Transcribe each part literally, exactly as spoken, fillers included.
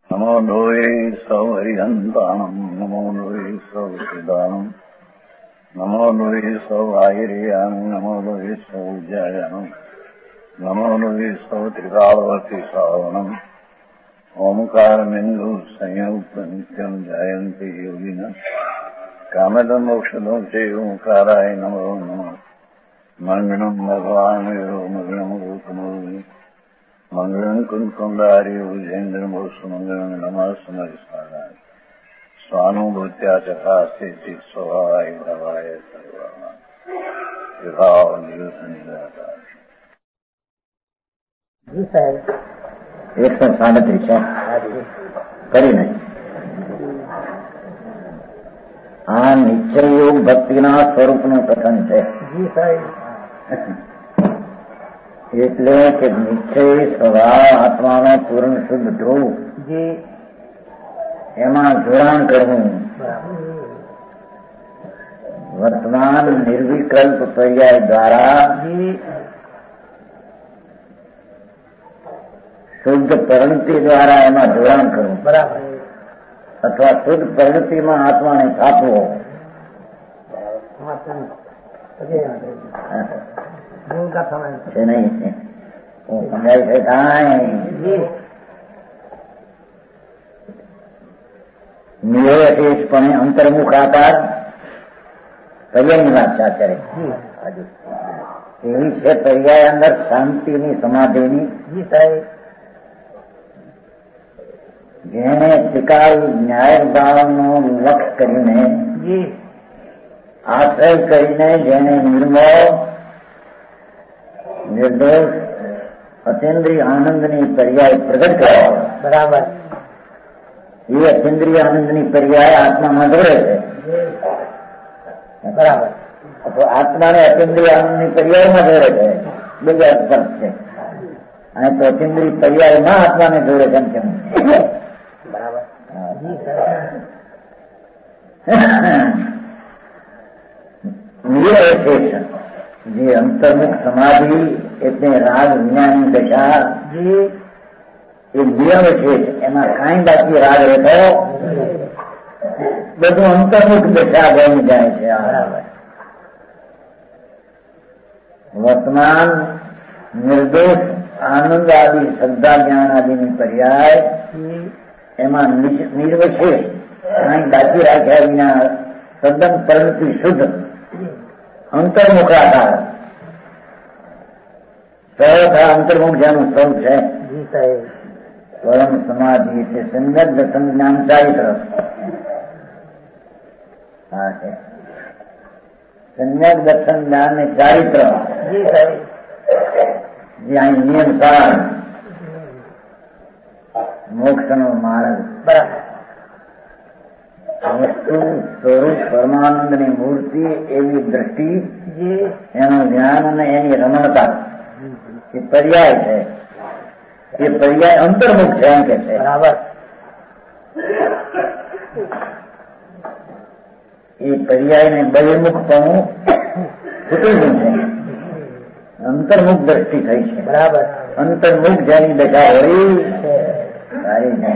नमो लोये सौहरिहन्ताणम् नमो लोये सौहृदानम् नमो लोये सौवाहिर्यानम् नमो लोये सौज्जायानम् नमो लोये सौत्रिकावती सावनम् ओंकारमिन्दु संयुक्त नित्यम् जायन्ति योगिनः कामदम् मोक्षदम् च ओंकाराय नमो नमः मङ्गलम् भगवान् यो मङ्गलम् रूपमोहि मंगलम कुंकुंडारी उजेन्द्रमोसुमंगलम नमः समरिस्मराय स्वानुभूत्या चकास्ते स्वभावाय भवाय सर्वमा विभाव नियुक्त निराकार जी साहब एक सौ साड़तीस है करी नहीं आ निश्चय योग भक्तिना સ્વરૂપનું કથન છે जी साहब એટલે કે નિશ્ચય સ્વભાવ આત્માનો પૂર્ણ શુદ્ધ ધ્રુવ जी એમાં જોડાણ કરવું વર્તમાન નિર્વિકલ્પ પર્યાય દ્વારા जी શુદ્ધ પરિણતિ દ્વારા એમાં જોડાણ કરવું बराबर અથવા શુદ્ધ પરિણતિમાં આત્માને સ્થાપવો का समय છે નહીં હું સમજાય છે કાંઈ जी નિરવશેષપણે અંતર્મુખ આકાર પર્યાયની વાત સાથે એવી છે પર્યાય અંદર શાંતિની સમાધિની जी साहब જેને ટીકાઈ ન્યાય ભાવનો લક્ષ કરીને जी આશ્રય કરીને જેને નિર્મળ निर्दोष अतीन्द्रिय आनंदनी पर्याय प्रकट कराया बराबर ये अतीन्द्रिय आनंदनी पर्याय आत्मा में जोड़े थे बराबर तो आत्मा ने अतीन्द्रिय आनंदनी पर्याय में जोड़े थे बीजा स्पर्श से अने तो अतीन्द्रिय पर्याय में आत्मा ने जोड़े थे केम बराबर जी निरवशेष જે અંતર્મુખ સમાધિ એટલે રાગ વિજ્ઞાનની દશા जी એ નિરવશેષ એમાં કાંઈ બાકી રાગ રહેતો બધું અંતર્મુખ દશા બની જાય છે વર્તમાન નિર્દોષ આનંદ આદિ શ્રદ્ધા જ્ઞાન આદિની પર્યાય એમાં નિર્વશેષ કાંઈ બાકી રાખ્યા વિના તદ્દન પરિણતિ શુદ્ધ અંતર્મુખાકાર સર્વથા અંતર્મુખ જેનું સ્વરૂપ છે जी साहब પરમ સમાધિ એટલે સંગત દર્શન જ્ઞાન ચારિત્ર હા છે સંજ્ઞક દર્શન જ્ઞાન ને ચારિત્ર जी साहब જે અહીં નિયમ સાર મોક્ષનો માર્ગ बराबर વસ્તુ સ્વરૂપ પરમાનંદની મૂર્તિ એવી દ્રષ્ટિ जी એનું જ્ઞાન અને એની રમણતા એ પર્યાય છે એ પર્યાય અંતર્મુખ છે એમ કે છે बराबर એ પર્યાયને બહિર્મુખપણું છૂટી ગયું છે અંતર્મુખ દ્રષ્ટિ થઈ છે बराबर અંતર્મુખ જેની દશા હોય સારી છે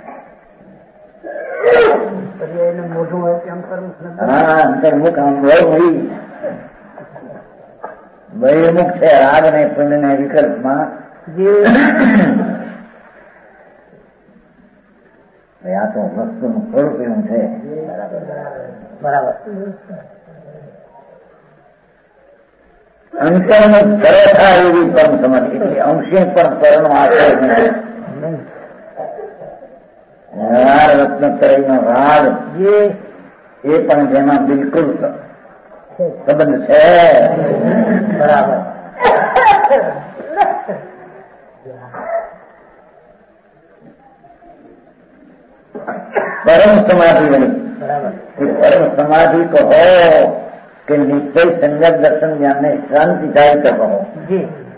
मोटू है कि अंतर्मुख હા અંતર્મુખ આમ હોય બહિર્મુખ છે રાગ ને પુણ્ય ને વિકલ્પમાં जी આ તો વસ્તુનું સ્વરૂપ એવું છે बराबर અંતર્મુખ તરફા એવી પરમ સમજ એટલે અંશે પણ પરનો આશ્રય નથી રાગ રત્નત્રયનો રાગ जी એ પણ જેમાં બિલકુલ સંબંધ છે बराबर પરમ સમાધિ બની बराबर પરમ સમાધિ કહો કે નિશ્ચય સંગત દર્શન જ્ઞાનને શાંતિ થાય તો કહો जी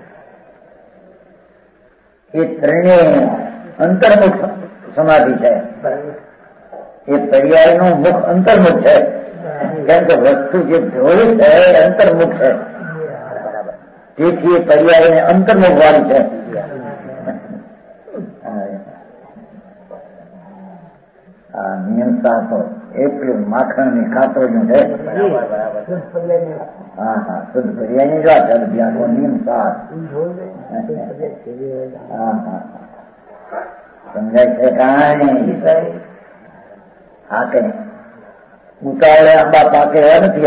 એ ત્રણે અંતર્મુખ સમાધિ છે એ પર્યાયનું મુખ અંતર્મુખ છે કેમ કે વસ્તુ જે ધ્રુવી છે એ અંતર્મુખ છે તેથી એ પર્યાયને અંતર્મુખ વાળી છે આ નિયમતા તો એટલું માખણની કાતરોનું છે. હા હા શુદ્ધ પર્યાયની જ વાત છે. આખો નિયમતા હા હા સમજાય છે કાંઈ હા કે ઉતાવળે આંબા પાકે એવા નથી.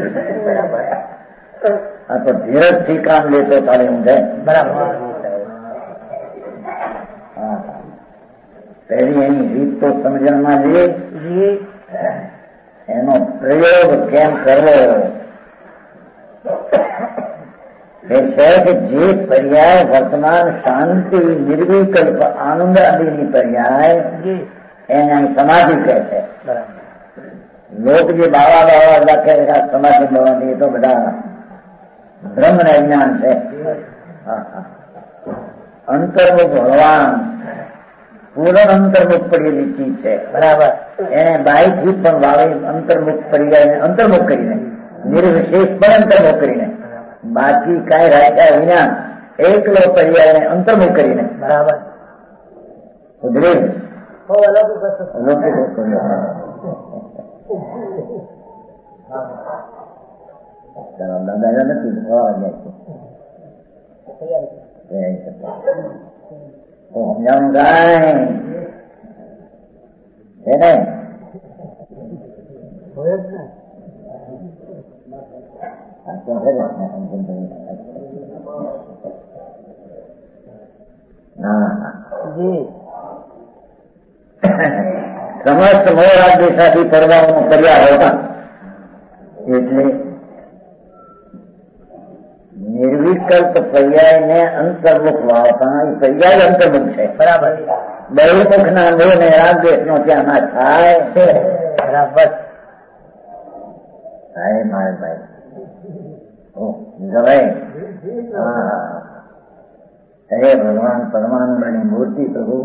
આ તો ધીરજ થી કામ લેતો ચાલે એમ છે. બરાબર. હા પહેલી એની રીત તો સમજણમાં લે, એનો પ્રયોગ કેમ કરવો એ છે કે જે પર્યાય વર્તમાન શાંતિ નિર્વિકલ્પ આનંદ આદિની પર્યાય એને સમાધિ કહે છે. લોક જે બાવા બાવા લખે સમાધિ બનવાની એ તો બધા બ્રહ્મ ને જ્ઞાન છે. અંતર્મુખ ભગવાન પૂર્ણ અંતર્મુખ પડેલી ચીજ છે. બરાબર. એને બાહ્યથી પણ વાવે અંતર્મુખ પર્યાયને અંતર્મુખ કરીને નિર્વિશેષ પણ અંતર્મુખ કરીને બાકી કાંઈ રાખ્યા વિના એકલો પર્યાયને અંતર્મુખ કરીને બરાબર ઉધરે દાદા નથી સમજાવવાનું કાંઈ છે ને સમસ્ત મોરાદેશાથી પરવાનું કર્યા હતા એટલે નિર્વિકલ્પ પર્યાયને અંતર્મુખ વાવતા એ પર્યાય અંતર્મુખ છે. બરાબર. બહિર્મુખ ના મોહ ને રાગદેશ નો ત્યાં ના થાય છે. બરાબર. હા મારે ભાઈ જવાય. હા હે ભગવાન પરમાનંદની મૂર્તિ પ્રભુ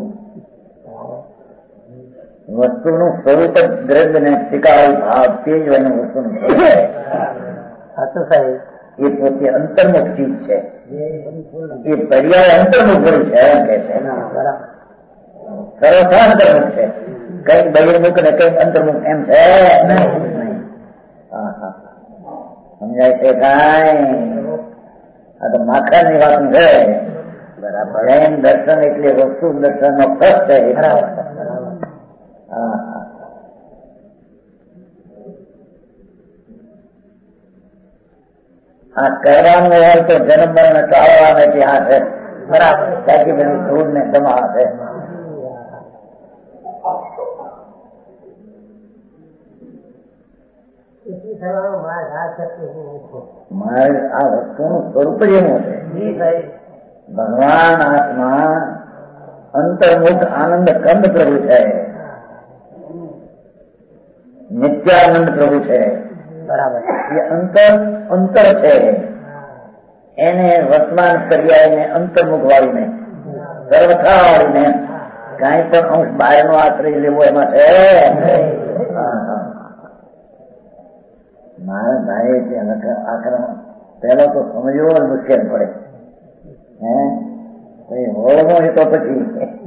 વસ્તુનું સ્વરૂપ જ દ્રવ્ય ને ટીકાવી ભાવ તે જ એનું વસ્તુનું સ્વરૂપ એ પોતે અંતર્મુખ ચીજ છે. એ પર્યાય અંતર્મુખ હોય છે એમ કે છે. સર્વથા અંતર્મુખ છે. કઈક બહિર્મુખ ને કઈક અંતર્મુખ એમ છે નહીં. હા હા સમજાય છે કાંઈ? આ તો માખણ ની વાત છે. બરાબર. એમ દર્શન એટલે વસ્તુ દર્શન નો ખર્ચ છે. બરાબર. હા હા આ કહેવાનું હોય તો જન્મ મરણ ટાળવાને ત્યાં છે. બરાબર. બાકી બધી ધૂળ ને સમા છે. મારે આ વસ્તુનું સ્વરૂપ જ એવું છે. ભગવાન આત્મા અંતર્મુખ આનંદ કંદ પ્રભુ છે. નિત્યાનંદ પ્રભુ છે. બરાબર. એ અંતર અંતર છે. એને વર્તમાન પર્યાયને અંતર્મુખ વાળીને સર્વથા વાળીને કાંઈ પણ અંશ બહારનો આશ્રય લેવો એમાં છે. મારા ભાઈ આખર પેલો તો સમજવો મુશ્કેલ પડે. હે હોળમો એ તો પછી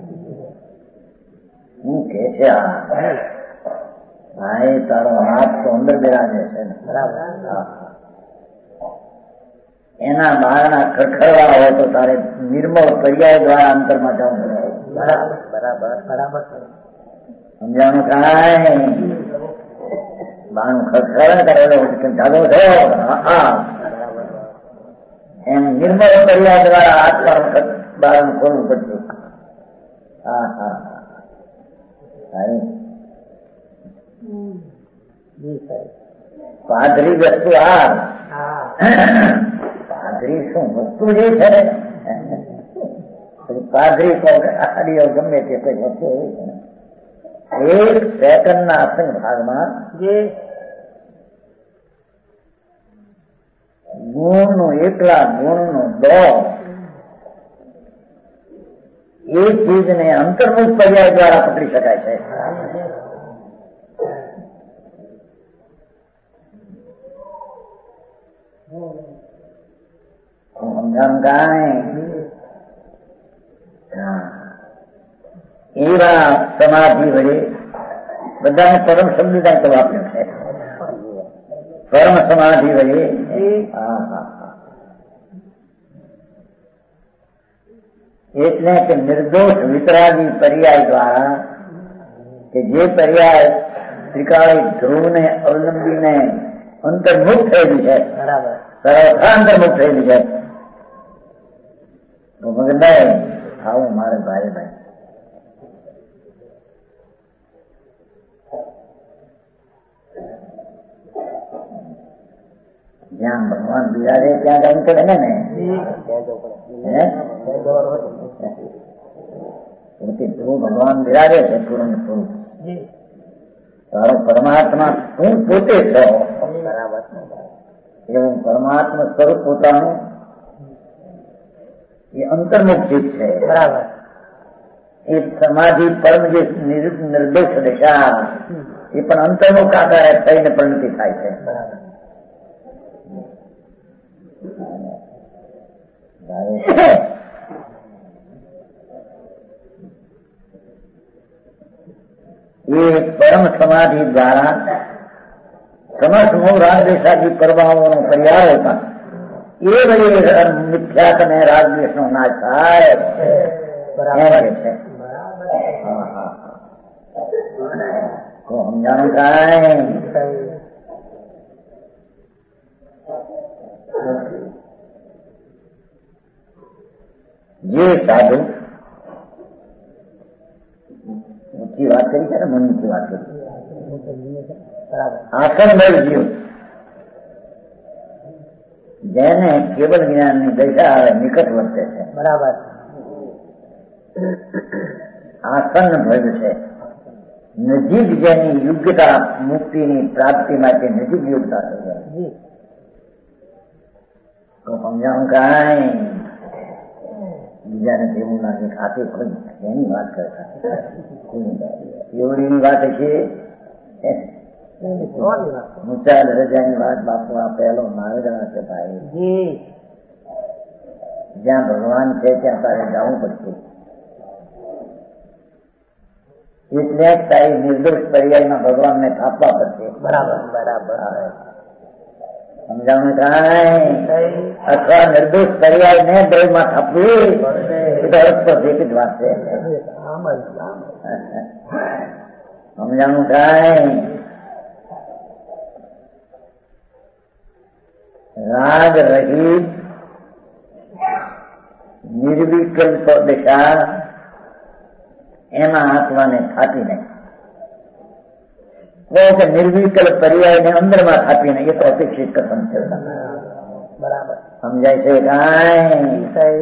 હું કે છે આ ભાઈ તારો હાથ તો અંદર બિરાજે છે ને. બરાબર. એના બહારના ખડખડવા હોય તો તારે નિર્મળ પર્યાય દ્વારા અંતરમાં જવું પડે. બરાબર બરાબર બરાબર સમજાણું કાંઈ? બાણું ખડખડ કરેલો જાગો થયો. હા એમ નિર્મળ પર્યાય દ્વારા આત્મા વખત બારણ ખોલવું પડશે. હા હા પાદરી વસ્તુ આ પાદરી શું વસ્તુ જે છે ને પાદરી આડીઓ ગમે તે કોઈ વસ્તુ એવી છે એક સેકન્ડ ના અસંગ ભાગમાં જે ગુણ નું એકલા ગુણ નું દો એ ચીજને અંતર્મુખ પર્યાય દ્વારા પકડી શકાય છે. સમજાણ કાંઈ? એવા સમાધિ વડે બધાને પરમ શબ્દ તો વાપર્યો છે. પરમ સમાધિ વળી. હા હા હા. એટલે કે નિર્દોષ વિતરાગી પર્યાય દ્વારા કે જે પર્યાય ત્રિકાળી ધ્રુવને અવલંબીને અંતર્મુખ થયેલી છે, બરાબર, સર્વથા અંતર્મુખ થયેલી છે. તો મગનભાઈ આવું મારે ભાઈ ભાઈ જ્યાં ભગવાન બિરાજે ત્યાં જવું પડે ને ને ધ્રુવ ભગવાન બિરાજે છે પૂર્ણ સ્વરૂપ. તારો પરમાત્મા તું પોતે છો, બરાબર, એવું પરમાત્મા સ્વરૂપ પોતાનું એ અંતર્મુખ ચિત્ત છે, બરાબર. એ સમાધિ પરમ જે નિર્દોષ દશા એ પણ અંતર્મુખ આધારે થઈને પરિણતિ થાય છે, બરાબર. એ પરમ સમાધિ દ્વારા સમસ્ત મોહ રાગદ્વેષાદી પરવાઓનો પરિહાર હોતા એ વળી મિથ્યાત અને રાગદ્વેષ નો નાશ થાય. બરાબર છે. સમજાણું કાંઈ જે સાધુ ઊંચી વાત કરી છે ને, મન ઊંચી વાત કરી, આસન બળ જીવ જેને કેવલ જ્ઞાનની દશા આવે નિકટ વર્તે છે, બરાબર. આસન ભય છે નજીક, જેની યોગ્યતા મુક્તિની પ્રાપ્તિ માટે નજીક યોગ્યતા થઈ જાય. તો સમજાવું કાંઈ બીજાને તેવું લાગે ખાતે કોઈ એની વાત કરતા એવડીની વાત છે. મુચાલ રજાની વાત બાપુ આ પહેલો મારે જણા છે ભાઈ. જ્યાં ભગવાન છે ત્યાં તારે જવું પડશે. એટલે તારી નિર્દોષ પર્યાયમાં ભગવાનને થાપવા પડશે, બરાબર, બરાબર. સમજાણું કાંઈ અથવા નિર્દોષ પર્યાય ને દ્રવ્યમાં થાપવી એ તો અરસ્પર એક જ વાત છે. સમજાણું કાંઈ રાગ રહિત નિર્વિકલ્પ દશા એમાં આત્માને થાપી નહીં. કે નિર્વિકલ્પ પર્યાય ને અંદરમાં થાપી નહીં, એ તો અપેક્ષિત કથન છે, બરાબર. સમજાય છે કાંઈ?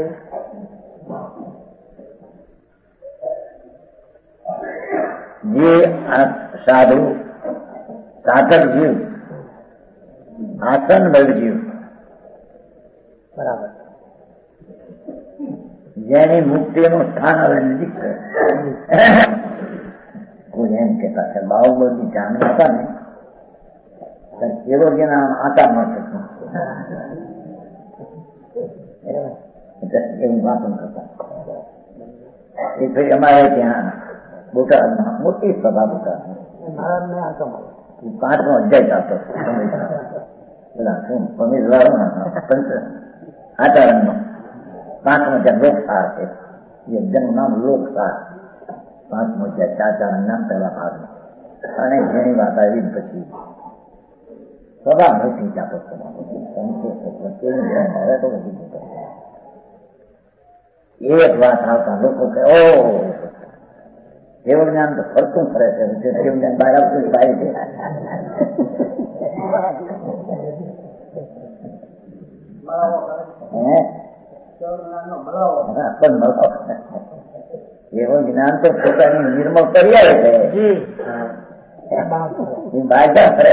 જે સાધુ સાધક જીવ આસન બળ જીવ, બરાબર, જેની મુક્તિનું સ્થાન હવે નજીક છે. કોઈ એમ કેતા છે બાહુબલી જાણ હતા ને એવો જેના આટા મળશે એવું વાપન કરતા. એ ફરી અમારે ત્યાં બોટાદમાં મોટી સભા બોટાદ પાંચમો અધ્યાય ચાલતો પેલા શું પમીરવાળો પંચ આચરણનો પાંચમો જ્યાં લોકસાર છે, એ અધ્યાયનું નામ લોકસાર. પાંચમો જ્યાં ચાચાના પહેલા ભાગમાં અને જેની વાત આવી પછી સભા મોટી ચાપો સભા હવે તો બધી એક વાત આવતા લોકો કે ઓ કેવળ જ્ઞાન તો ફરતું ફરે છે, કેવળ જ્ઞાન બહાર આવતું બહાર છે. એવું જ્ઞાન તો પોતાની નિર્મળ કરી આવે છે, બાજા ફરે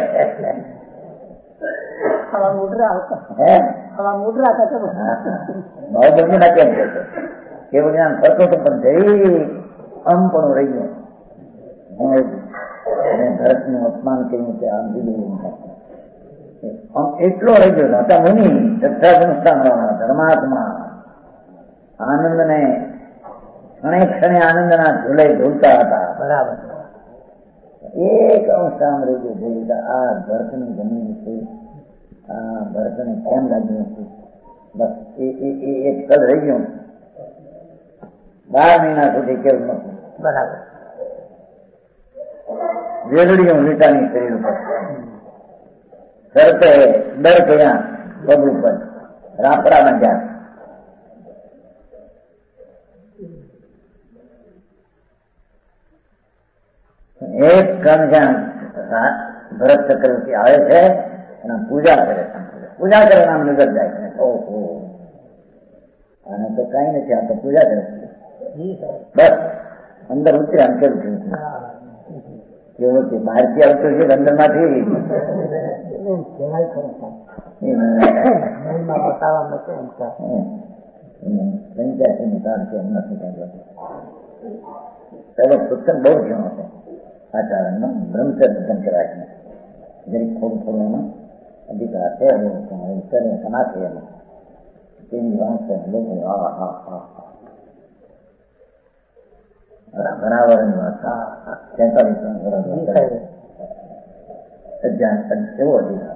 બાહુબલી ના કેમ છે કેવું જ્ઞાન ફરતો તો પણ જઈ આમ પણ રહી ગયો. ભરતનું અપમાન કર્યું કે આમ દીધું એટલો રહી ગયો હતા. મુનિ સત્તાનુષ્ઠાન ધર્માત્મા આનંદને ક્ષણે ક્ષણે આનંદના ઝૂલે ઝૂલતા હતા, બરાબર. એક અંશ આમ રહી ગયો જોયું કે આ ભરતની જમીન છે, આ ભરતને કેમ લાગ્યું હતું, બસ એ એક કલ રહી ગયું. બાર મહિના સુધી કેવું નથી. બરાબર. વેલડીઓ લીટાની શરીર ઉપર શરતે દર ગયા પગ ઉપર રાપડા બાંધ્યા. એક કણ જ્યાં ભરત ચક્રવર્તી આવે છે એના પૂજા કરે, પૂજા કરે નામ નજર જાય છે. ઓહો, આને તો કઈ નથી, આ તો પૂજા કરે. બસ અંદર ઉતરે આમ કેવું થયું કેવું છે, બહારથી આવતું છે અંદર માંથી પંચ્યાસી ની તાર છે એમ નથી કઈ. પેલો સત્સંગ બહુ ઘણો છે આચાર્યનો, બ્રહ્મચર્ય કરાય છે. જરીક થોડું થોડું એમાં અધિકાર છે, કરે સમાજ છે એમાં તેની વાત છે. લોકો હા હા હા બરાબર ની વાત. તેતાલીસ એવો અધિકાર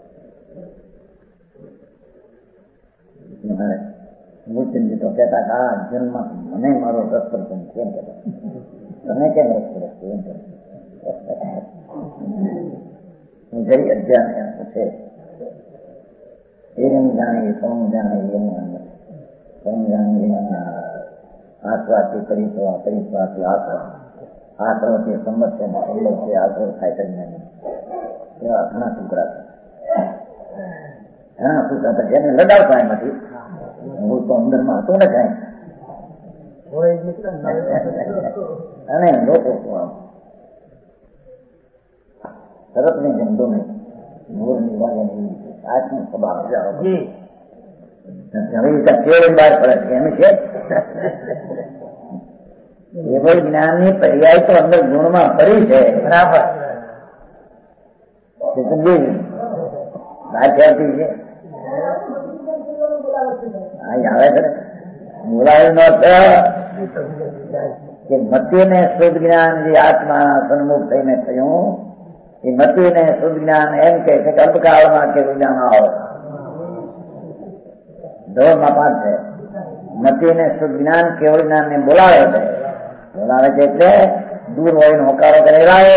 છે. મૂર્તિજી તો કહેતા કે આ જન્મ મને મારો રસ પડતો કેમ કહેતા, તમે કેમ રસ પડે એમ જરી અધ્યાન છે. એમ જાણી સોમ જાણી એમ સોમ જાણી આસવાથી પરિસવા પરિસવાથી આસવા આસવાથી સંબત્તે સંબત્તે આસરો થાય કરીને એવા ઘણા ટુકડા છે. ઘણા ટુકડા હતા જેને લગાવતા એમાંથી હું તો અંદરમાં હતો ને કઈ. અને લોકો સરસ ની જમતો નહીં મોર ની વાગે નહીં આત્મ સ્વભાવ કેવળ બહાર પડે છે એમ છે. કેવળ જ્ઞાન ની પર્યાય તો અંદર ગુણમાં ફરી છે. બરાબર આવતી છે આવે છે બોલાયું ન કે મતીને શુદ્ધ જ્ઞાન જે આત્મા સન્મુખ થઈને થયું એ મતીને શુદ્ધ જ્ઞાન એમ કે અલ્પકાળમાં કેવું જ્ઞાન આવો ધોરમાં પાઠ છે. મતીને શુદ્ધ જ્ઞાન કેવળ જ્ઞાન ને બોલાવે છે. બોલાવે છે એટલે દૂર હોય ને હોકારો કરેલાય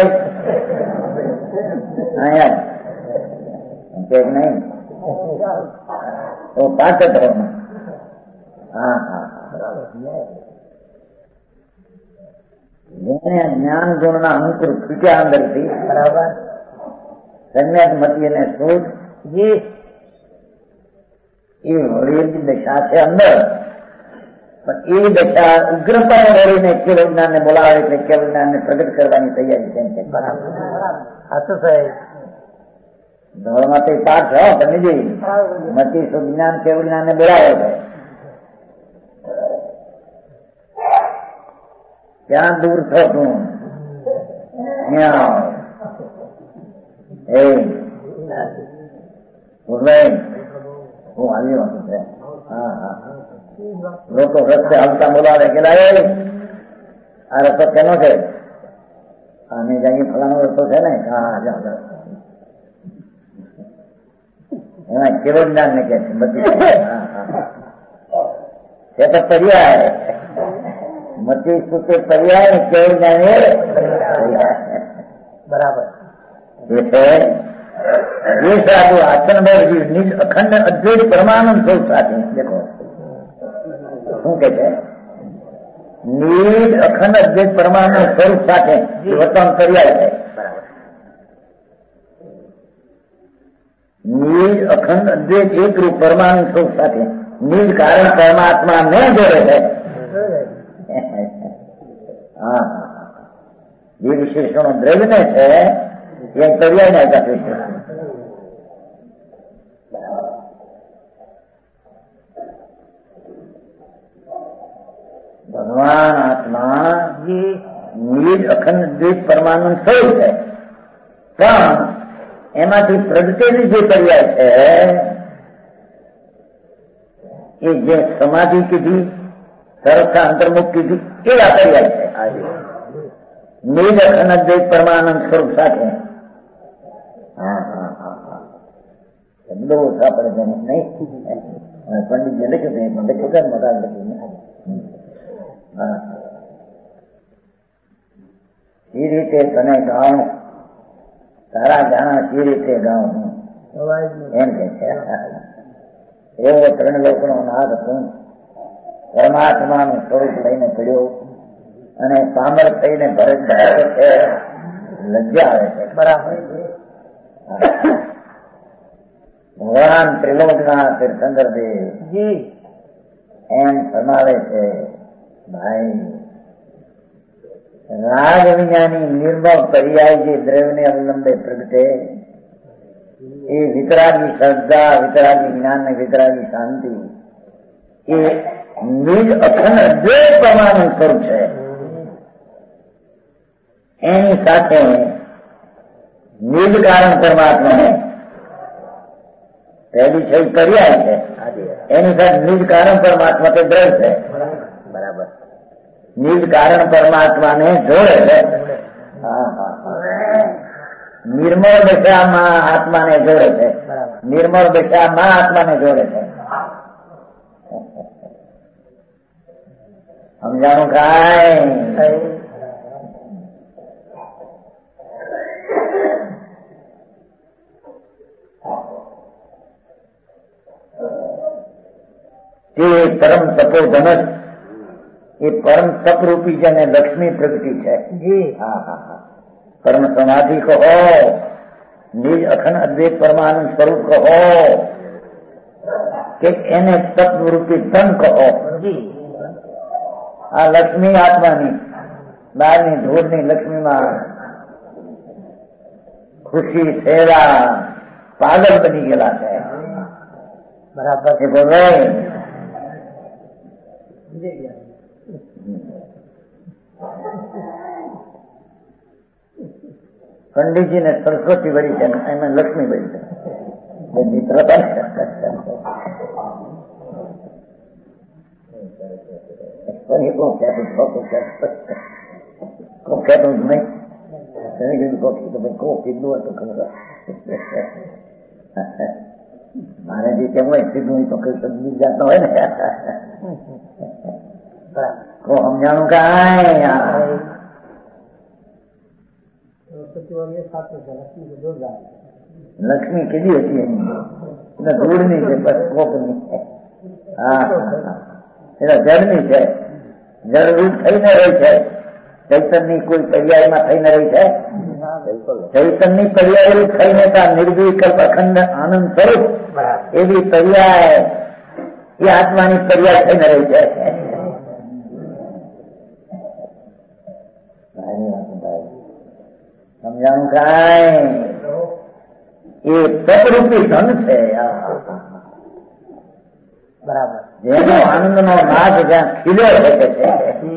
કે નહીં તો પાછ ધર્મ. હા હા જેને જ્ઞાન ગુણ ના અંકુર છૂટ્યા અંદરથી બરાબર સમ્યક મતી અને શુદ્ધ એ વળેલી દશા છે અંદર. પણ એ દશા ઉગ્રતાને વળીને કેવળ જ્ઞાન ને બોલાવે એટલે કેવળ જ્ઞાન ને પ્રગટ કરવાની તૈયારી તેમ છે. બરાબર સાચું સાહેબ. ધોળમાં તો પાઠ છો તમે જોઈ મતી શુદ્ધ જ્ઞાન કેવળ જ્ઞાન ને બોલાવે છે. ક્યાં દૂર છો તું હું આવ્યો હતું. હા હા લોકો રસ્તે હાલતા બોલાવે કે આ રસ્તો કેનો છે? અમે જઈએ ફલાનો રસ્તો છે ને. હા એમાં કેવળ જ્ઞાન ને કે છે બધી છે તો પર્યાય મતી સુતે પર્યાય કેવળ જ્ઞાન બરાબર જે છે. જે સાધુ આચરણભાઈ નિજ અખંડ અદ્વૈત પરમાનંદ સ્વરૂપ સાથે દેખો શું કે છે નિજ અખંડ અદ્વૈત પરમાનંદ સ્વરૂપ સાથે વર્તન કર્યા છે. નિજ અખંડ અદ્વૈત એક રૂપ પરમાનંદ સ્વરૂપ સાથે નિજ કારણ પરમાત્મા ન જોડે છે. હા જે વિશેષણો દ્રવ્યને છે એ પર્યાય ના છે. ભગવાન આત્મા નિજ અખંડ દ્વૈત પરમાનંદ સ્વરૂપ છે. પણ એમાંથી પ્રગટેલી જે પર્યાય છે એ જે સમાધિ કીધી સરસતા અંતર્મુખ કીધી એવા પર્યાય છે. નિજ અખંડ અદ્વૈત પરમાનંદ સ્વરૂપ સાથે. હા હા હા હા શબ્દો ઓછા પડે છે નહીં. પંડિતજી લખ્યું છે પણ લખ્યું કે મગા લખ્યું. હા એ રીતે તને ગાઉં તારા જાણા સી રીતે ગાઉં હું એમ કે છે. એવો ત્રણ લોકોનો નાદ હું પરમાત્માનું સ્વરૂપ લઈને પડ્યો અને પામર થઈને ભરત ધારે છે. લજ્જા આવે છે. બરાબર. ભગવાન ત્રિલોકના તીર્થંકર દેવ એમ ફરમાવે છે, ભાઈ રાગ વિજ્ઞાની નિર્મળ પર્યાય જે દ્રવ્યને અવલંબે પ્રગટે એ વિતરાગી શ્રદ્ધા, વિતરાગી જ્ઞાન ને વિતરાગી શાંતિ એ નિજ અખંડ અદ્વૈત પરમાનંદ સ્વરૂપ છે. એની સાથે નિજ કારણ પરમાત્મા પહેલી છે પર્યાય છે. એની સાથે નિજ કારણ પરમાત્મા તે દ્રઢ છે. બરાબર. નિજ કારણ પરમાત્માને જોડે છે. હા હા નિર્મળ દશામાં આત્માને જોડે છે. નિર્મળ દશામાં આત્માને જોડે છે. સમજાણું કાંઈ? તે પરમ તપોધન એ પરમ તપરૂપી છે અને લક્ષ્મી પ્રગટી છે. હા હા હા પરમ સમાધિ કહો, નિજ અખંડ અદ્વૈત પરમાનંદ સ્વરૂપ કહો કે એને તપરૂપી તન કહો. આ લક્ષ્મી આત્માની બહારની ધૂળની લક્ષ્મીમાં ખુશી સેવા પાગલ બની ગયેલા છે. બરાબર છે બોલો. પંડિતજી ને સરસ્વતી વળી છે એમાં લક્ષ્મી વળી છે. મિત્રતા કહેતું જ નહીં. તેને કીધું કોફી તો ભાઈ કો કીધું હોય તો ખબર મારે જે કેમ હોય સીધું હોય તો કઈ સમજી જતો હોય ને. કો સમજાણું કાંઈ. લક્ષ્મી કીધી હતી એની ધૂળની છે બસ કોપની. હા એટલે જળની છે. જળરૂપ થઈને રહી છે. ચૈતનની કોઈ પર્યાયમાં થઈને રહી છે. ચૈતનની પર્યાય રૂપ થઈને ત્યાં નિર્વિકલ્પ અખંડ આનંદ સ્વરૂપ એવી પર્યાય એ આત્માની પર્યાય થઈને રહી છે. સમજાણું કાંઈ? એ તપરૂપી ધન છે. બરાબર. જેનો આનંદનો નાદ જ્યાં ખીલ્યો શકે છે,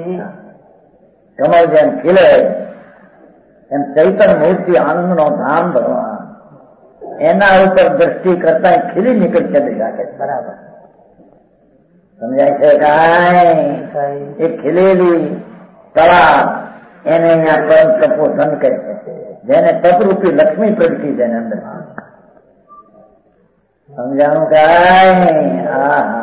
કમળ જેમ ખીલે એમ ચૈતન મૂર્તિ આનંદનો ધામ ભગવાન એના ઉપર દ્રષ્ટિ કરતા ખીલી નીકળશે શકે. બરાબર. સમજાય છે કાંઈ? એ ખીલેલી કળા એને અહીંયા પરમ તપો ધન કહે છે. જેને તપરૂપી લક્ષ્મી પ્રગટી છે અંદર. સમજાણું કાંઈ? હા હા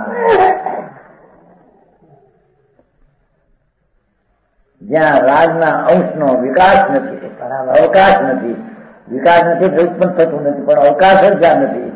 જ્યાં રાજના અંશનો વિકાસ નથી, અવકાશ નથી. વિકાસ નથી તો ઉત્પન્ન થતું નથી, પણ અવકાશ જ જ્યાં નથી.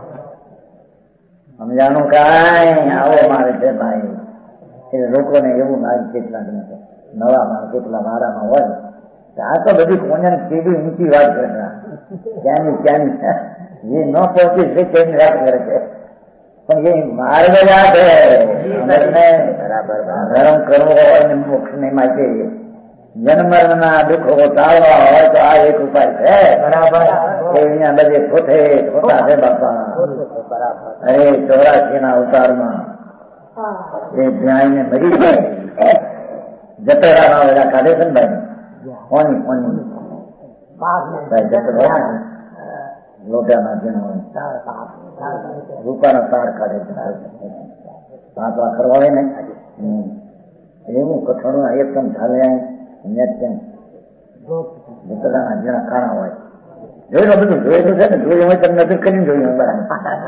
સમજાણું કાંઈ? આવો મારે છે ભાઈ. એ લોકોને એવું લાગે કેટલાક નવા માણસ કેટલા મારામાં હોય આ તો બધી કોને કેવી ઊંચી વાત કરે. ક્યાંની ક્યાંની જે ન પહોંચી છે તેની વાત કરે છે. પણ એ માર્ગ યાદ છે. ધર્મ કરવો હોય ને મોક્ષ ને માટે જન્મના દુઃખો ટાળવા હોય તો આ એક ઉપાય છે. બરાબર. અહીંયા બધે ખોટે ખોટા છે બાપા. અરે ચોરાસી ના અવતારમાં એ જ્ઞાન ને મરી જાય જતેરાના બધા કાઢે છે ને ભાઈ. કોની કોની ભાઈ જતેરા લોટાના જેમ રૂપાના તાર કાઢે છે. પાપા કરવા હોય ને એવું કઠણ એકદમ ચાલે ભૂતળાના ઝીણા કાણા હોય. જોઈ લો બધું જોયેલું છે ને, જોયું હોય તમને નજર કરીને જોયું બરાબર.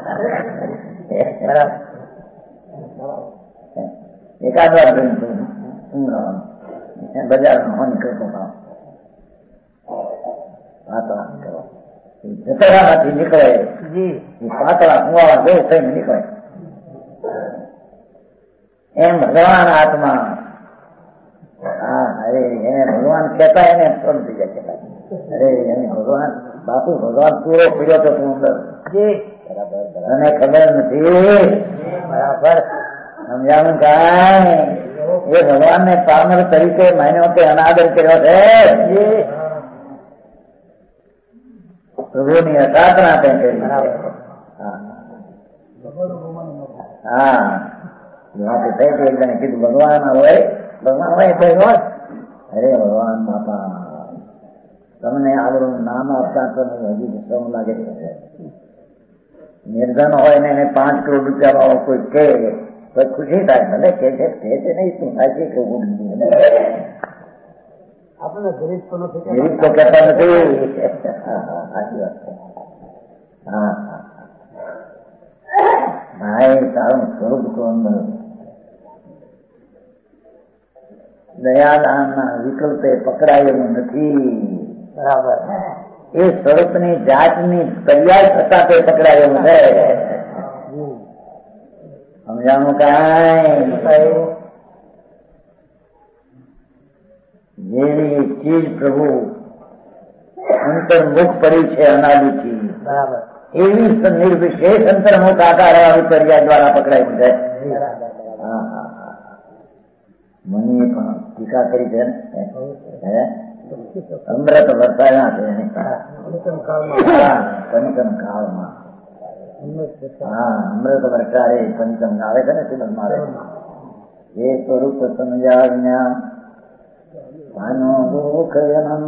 એકાદ વાર જોયું ઊંઘવાનું બજારમાં હો નીકળતો ભાવ પાતળા કરો જતરામાંથી નીકળે પાતળા કુવાળા બહુ થઈને નીકળે. એમ ભગવાન આત્મા હા અરે એને ભગવાન કહેતા એને ફળ થઈ જાય કહેતા અરે એને ભગવાન બાપુ ભગવાન પૂરો પીડ્યો તો તું અંદર તને ખબર નથી બરાબર સમજાવું કાંઈ એ ભગવાન ને પામર તરીકે માન્યો કે અનાદર કર્યો છે પ્રભુની અસાધના તે કરી હા એક જણે કીધું ભગવાન હોય ભગવાન હોય ભગવાન અરે ભગવાન બાપા તમને આવડું નામ આપતા તમને હજી શ્રમ લાગે નિર્ધન હોય ને એને પાંચ કરોડ રૂપિયા વાળો કોઈ કે તો ખુશી થાય ભલે કે છે કે છે નહીં શું થાય છે કેવું આપણને ગરીબ તો નથી ગરીબ તો કહેતા નથી. સાચી વાત છે. હા હા ભાઈ તારું સ્વરૂપ તો અંદર દયાદાન ના વિકલ્પે પકડાયેલું નથી બરાબર. એ સ્વરૂપની જાતની પર્યાય થતા તે પકડાયેલું છે. સમજાણું કાંઈ જેવી ચીજ પ્રભુ અંતર્મુખ પડી છે અનાદિથી બરાબર એવી નિર્વિશેષ અંતર્મુખ આકાર વાળી પર્યાય દ્વારા પકડાયું છે. હા હા મુનિએ પણ ટીકા કરી છે ને અમૃત વરસાયા છે પંચમ કાળમાં હા અમૃત વર્ષારે પંચમ આવે છે ને શ્રીમદ મારે એ સ્વરૂપ સમજાવ્યા આનો દુઃખયનમ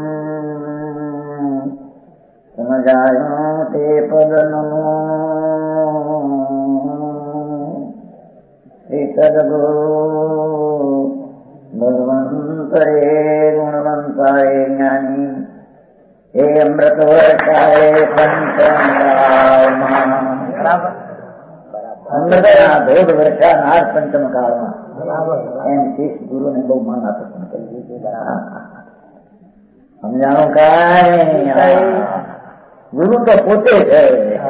સમજાયો તે પદ નમો શ્રી સદગુરુ ભગવંતરે ગુણવંતાય જ્ઞાની હે અમૃત વર્ષાએ પંચમ અમૃતના ધોધ વર્ષાનાર પંચમ કાળમાં એમ શીશ ગુરુ ને બહુ માન આપે સમજાણું કાંઈ ગુરુ તો પોતે છે.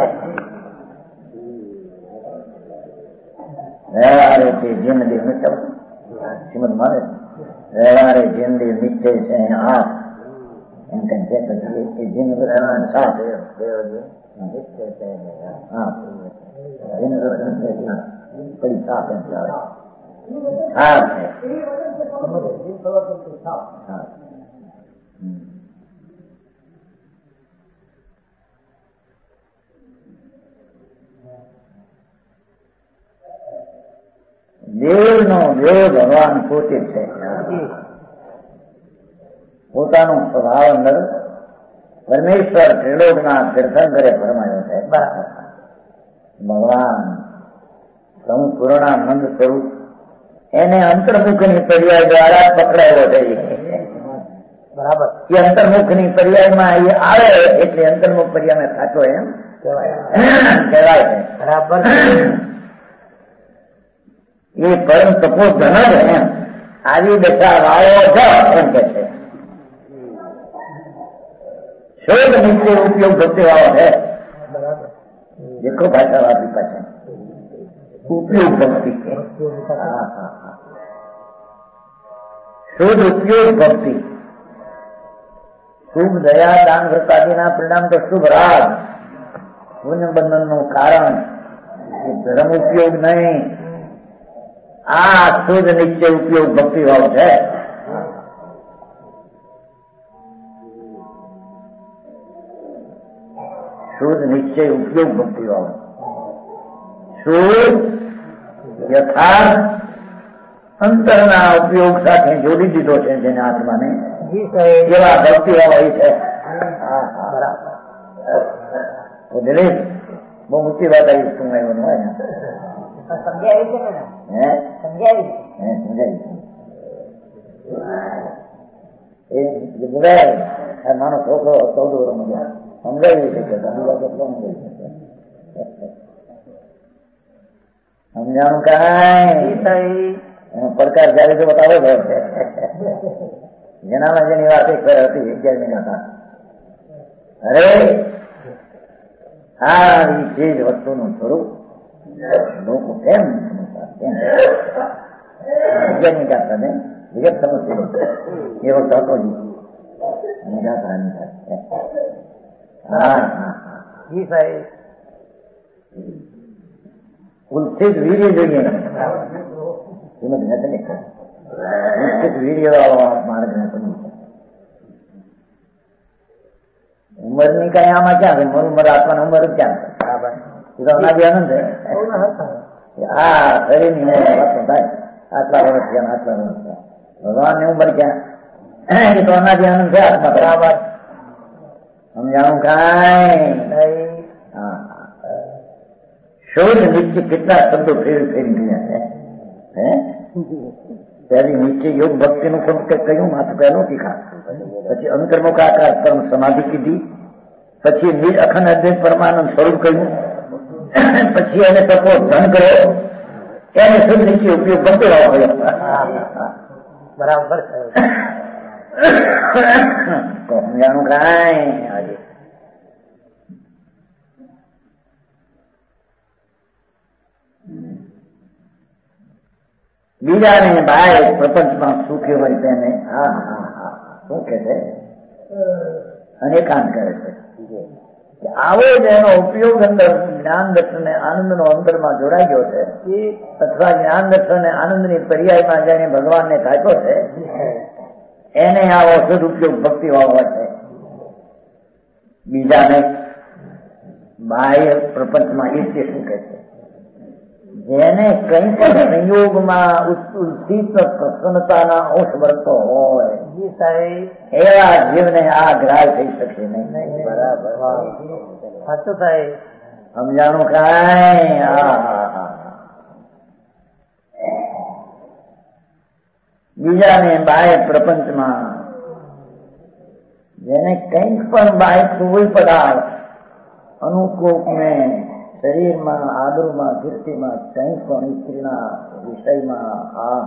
વ્યવહારે તે જિંદગી મિત્ર શ્રીમદ મારે વ્યવહારે જિંદગી મિત્ર છે આ એમ કઈ છે એ જિંદગી સાફ હા કઈ સાફ એમ આવે હા છે હા દેવ નો દેવ ભગવાન પોતે છે. પોતાનો સ્વભાવ અંદર પરમેશ્વર ત્રિલોકના તીર્થંકરે ફરમાયો છે. ભગવાન પ્રમુખ પૂર્ણાનંદ સ્વરૂપ એને અંતર્મુખની પર્યાય દ્વારા પકડાયો છે બરાબર. એ અંતર્મુખની પર્યાયમાં એ આવે એટલે અંતર્મુખ પર્યાય સાચો એમ કહેવાય છે બરાબર. એ પરમ તપો ધન જ એમ આવી દશા વાળો જ એમ કે છે. શોધ નીચે ઉપયોગ ભક્તિ વાળો છે દેખો ભાષા વાપરી પાસે ઉપયોગ ભક્તિ છે. શોધ ઉપયોગ ભક્તિ શુભ દયા દાન વ્રતાદિના પરિણામ તો શુભ રાગ પુણ્ય બંધન નું કારણ ધર્મ ઉપયોગ નહીં. આ શુદ્ધ નિશ્ચય ઉપયોગ ભક્તિ ભાવ છે. શુદ્ધ નિશ્ચય ઉપયોગ ભક્તિ ભાવ શુદ્ધ યથાર્થ અંતરના ઉપયોગ સાથે જોડી દીધો છે જેને આત્માને એવા ભક્તિ ભાવ છે. દિલીપ બહુ ઊંચી વાત આવી સુનાયું હોય ને સમજાવી છે ને સમજાવી સમજાવી એ નાનો છોકરો ચૌદ વર્ષ સમજાવી શકે સમજાવ કેટલો સમજાણું કાંઈ એનો પડકાર જયારે તો બતાવો જેનામાં જેની વાત એક ફેર હતી અગિયારમી ના હતા. અરે આ ચીજ વસ્તુનું સ્વરૂપ લોકો કેમ અગિયારમી ગાતા ને વિગત સમજ એ વખત હતો જ અને ગાતા હા જી સાહેબ ઉલસિત વીર્ય જોઈએ એમાં નથી ઉલસિત વીર્ય માર્ગ ને સમજી ઉંમર ની કઈ આમાં ક્યાં છે? ઉંમર આત્માની ઉંમર ક્યાં છે? અનાદિ આનંદ છે. આ શરીર ની ઉંમર વાતો થાય આટલા વર્ષ ક્યાં આટલા વર્ષ ભગવાન ની ઉંમર ક્યાં? એ તો અનાદિ આનંદ છે આત્મા બરાબર સમજાણું કાંઈ હા શોધ નિશ્ચય કેટલા શબ્દો ફેરી ફેરી ગયા છે હે ત્યારે નીચે યોગ ભક્તિ નું શબ્દ કયું માથું કયા નથી ખા પછી અંતર્મુખાકાર કર્મ સમાધિ કીધી પછી નિર અખંડ અદ્વૈત પરમાનંદ સ્વરૂપ કહ્યું પછી એને તપો ધન કર્યો એને શુદ્ધ નીચે ઉપયોગ કરતો રહેવો પડ્યો બરાબર જાણું કાંઈ આજે બીજાને બાય પ્રપંચમાં સુખી હોય તેને હા હા હા શું કે છે અનેકાંત કરે છે. આવો જ એનો ઉપયોગ અંદર જ્ઞાન દર્શન આનંદ નો અંદરમાં જોડાઈ ગયો છે અથવા જ્ઞાન દર્શન આનંદ ની પર્યાયમાં જેને ભગવાનને કાપ્યો છે એને આવો સદુપયોગ ભક્તિ હોવો છે. બીજાને બાહ્ય પ્રપંચમાં એ શું કે છે જેને કઈ પણ સંયોગમાં ઉત્સિત પ્રસન્નતાના અંશ વર્તો હોય એવા જીવને આ ગ્રાહ થઈ શકશે નહીં. બરાબર સાચું થાય સમજાણું કાંઈ બીજાને બાહ્ય પ્રપંચમાં જેને કંઈક પણ બાહ્ય કોઈ પદાર્થ અનુકૂળ ને શરીરમાં આબરૂમાં કીર્તિમાં કંઈ પણ સ્ત્રીના વિષયમાં આ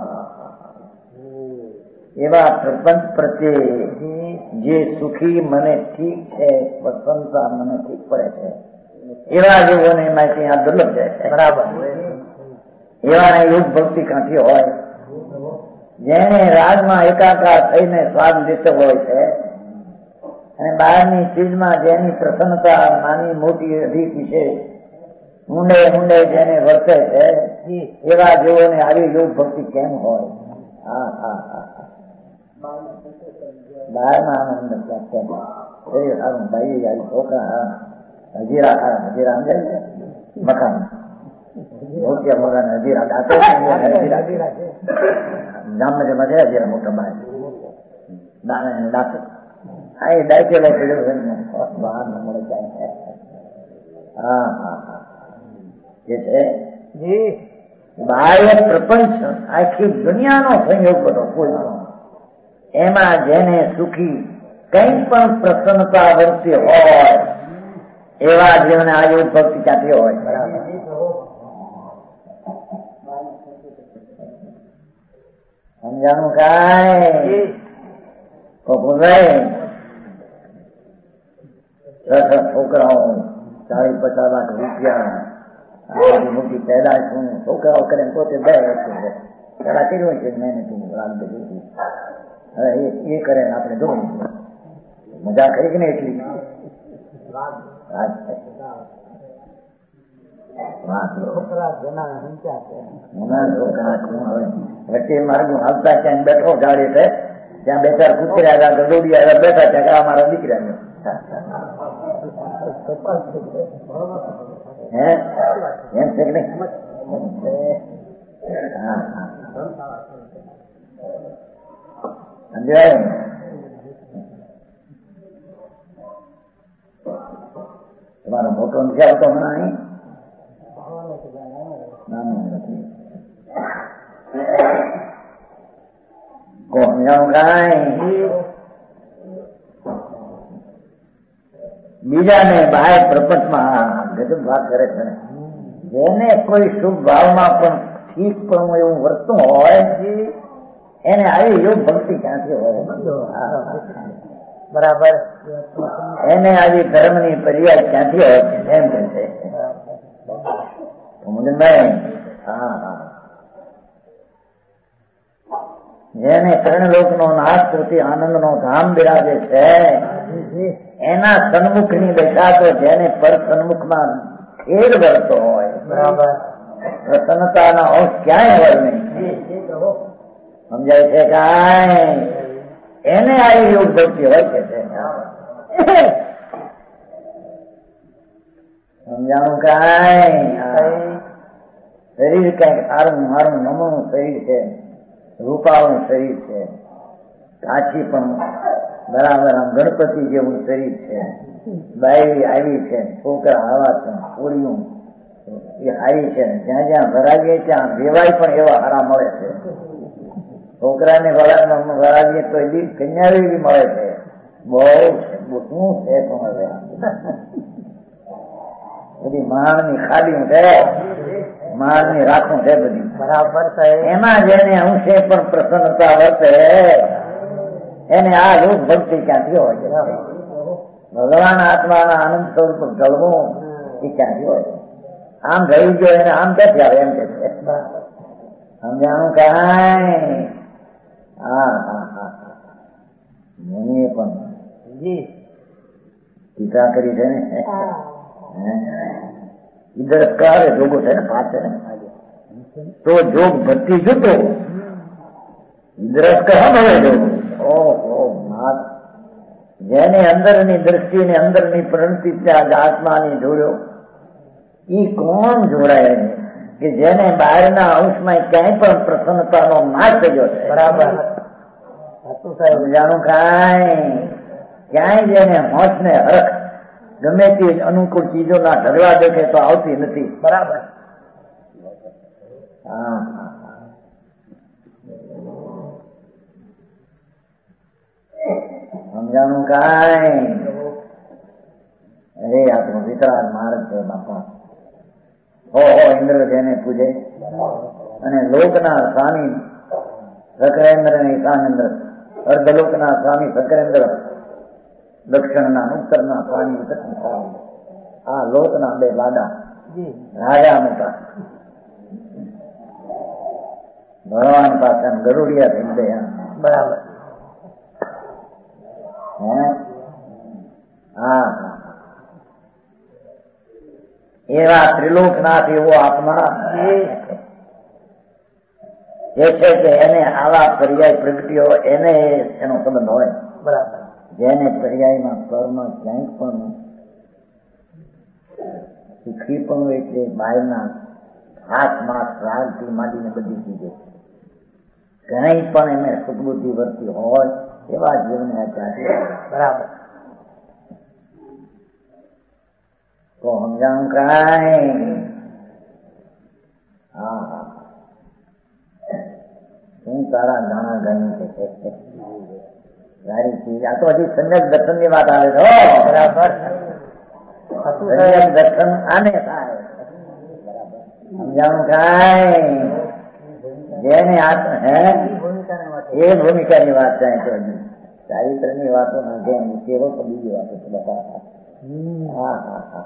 એવા પ્રપંચ પ્રત્યે જે સુખી મને ઠીક છે પ્રસન્નતા મને ઠીક પડે છે એવા જેઓને માહિતી આ દુર્લભ છે. બરાબર એવાને યોગ ભક્તિ કાંઠી હોય જેને રાગમાં એકાકાર થઈને સ્વાદ લેતો હોય છે અને બહારની ચીજમાં જેની પ્રસન્નતા નાની મોટી અધિક વિશેષ ઊંડે ઊંડે જેને વર્તે છે એવા જેઓને આવી યોગ ભક્તિ કેમ હોય? હા હા હા બહારમાં આનંદ કેમ શરીર સારું ભાઈ આવી છોકરા હા હજીરા હા હજીરા સમજાય છે મકાન મોટિયા મકાન હજીરા દાંતો જામનગર માં છે હજીરા મોટા બાર દાણા દાંતો હા એ ડાયકેલો પડ્યો બહાર ન મળે જાય હા હા હા જે છે બાહ્ય પ્રપંચ આખી દુનિયાનો સંયોગ બધો કોઈ એમાં જેને સુખી કઈ પણ પ્રસન્નતા વર્તી હોય એવા જીવને આ યોગ ભક્તિ ચાતી હોય. બરાબર સમજાણું કાંઈ છોકરાઓ ચાલીસ પચાસ લાખ રૂપિયા મોટી પેદાશ છોકરાઓ કરે પોતે બે પેલા કર્યું છે મહેનત હવે એ કરે ને આપણે જોવું મજા કરી કે ને એટલી વચ્ચે માર્ગ હાલતા ક્યાંક બેઠો ગાડી છે ત્યાં બે ચાર કૂતરા આવ્યા ગડોડી આવ્યા બેઠા ત્યાં અમારા દીકરા હે એમ છે કે નહીં? હા હા સમજાય તમારો મોટો નથી આવતો હમણાં અહીં નથી સમજાવું કાંઈ બીજાને બાહ્ય પ્રપંચમાં ગજબ વાત કરે છે. જેને કોઈ શુભ ભાવમાં પણ ઠીક પણ એવું વર્તું હોય એને આવી યોગ ભક્તિ ક્યાંથી હોય? બરાબર. એને આવી ધર્મની પર્યાય ક્યાંથી હોય એમ કે છે. હા હા. જેને કર્ણલોક નો નાશ કરતી આનંદ નો ધામ બિરાજે છે એના સન્મુખ ની દશા તો જેને પર સન્મુખમાં ખેર વળતો હોય બરાબર. પ્રસન્નતાનો અંશ ક્યાંય હોય નહીં. સમજાય છે કાંઈ? એને આવી યોગ ભક્તિ હોય છે. સમજાણું કાંઈ? શરીર કઈક સારું મારું નમણું શરીર છે, રૂપાળું શરીર છે, કાચી પણ બરાબર આમ ગણપતિ જેવું શરીર છે, બાયરી આવી છે, છોકરા આવા છે, કોળિયું એ હારી છે, જ્યાં જ્યાં ભરાવીએ ત્યાં વેવાય પણ એવા હારા મળે છે. છોકરાને ભરાવીએ તો એવી કન્યા એવી મળે છે. બહુ છે શું છે પણ હવે બધી માણની ખાલી છે, માણની રાખું છે બધી બરાબર. એમાં જેને અંશે પણ પ્રસન્નતા વર્તે એને આ લોક ભક્તિ ક્યાંથી હોય? ભગવાન આત્માના આનંદ સ્વરૂપ ગળવું એ ક્યાંથી હોય? આમ ગયું ગયો એને આમ ક્યાંથી આવે એમ કે છે. સમજાણું કાંઈ? હા હા હા. મુનિએ પણ ટીકા કરી છે ને. ઇધર કારે જોગો છે ને પાછ ને તો જોગ ભક્તિ જુતો ઇધરસ કહા મળે જોગ. ઓહો માત જેને અંદરની દ્રષ્ટિને અંદરની પ્રણતિ ત્યાં આત્માની જોડ્યો ઈ કોણ જોડાય કે જેને બહારના અંશમાં ક્યાંય પણ પ્રસન્નતાનો નાશ થયો છે. બરાબર. જાણું કાંઈ? ક્યાંય જેને હોશ ને હરખ ગમે તે અનુકૂળ ચીજોના ઢગલા દેખે તો આવતી નથી. બરાબર. હા. સમજાણું કાંઈ? અરે આ તો વિતરાગ માર્ગ છે બાપા. હો હો ઇન્દ્ર જેને પૂજે અને લોકના સ્વામી સકરેન્દ્ર ને ઈશાનેન્દ્ર, અર્ધલોકના સ્વામી સકરેન્દ્ર, દક્ષિણના ઉત્તરના સ્વામી આ લોકના બે લાડા રાજા મોટા ભગવાન પાસે ગરુડિયા થઈ ગયા. બરાબર. હા એવા ત્રિલોકનાથ એવો આત્મા એ છે કે એને આવા પર્યાય પ્રગટીઓ એને એનો સંબંધ હોય. બરાબર. જેને પર્યાયમાં કર્મ ક્યાંક પણ સુખી પણ એટલે બહારના હાથ માસ રાગથી માંડીને બધી ચીજો કઈ પણ એને સદબુદ્ધિ વર્તી હોય એવા જીવને આચાર્ય. બરાબર. તો સમજાણું કાંઈ? હા હા. શું તારા દાણા ગયું છે સારી ચીજ. આ તો હજી સમ્યક દર્શન ની વાત આવે છે. બરાબર. સમ્યક દર્શન આને થાય. સમજાણું કાંઈ? જેને આત્મ હે એ ભૂમિકાની વાત થાય તો હજી ચારિત્ર ની વાતો ના જેમ કેવો તો બીજી વાતો છે બધા. હા હા હા.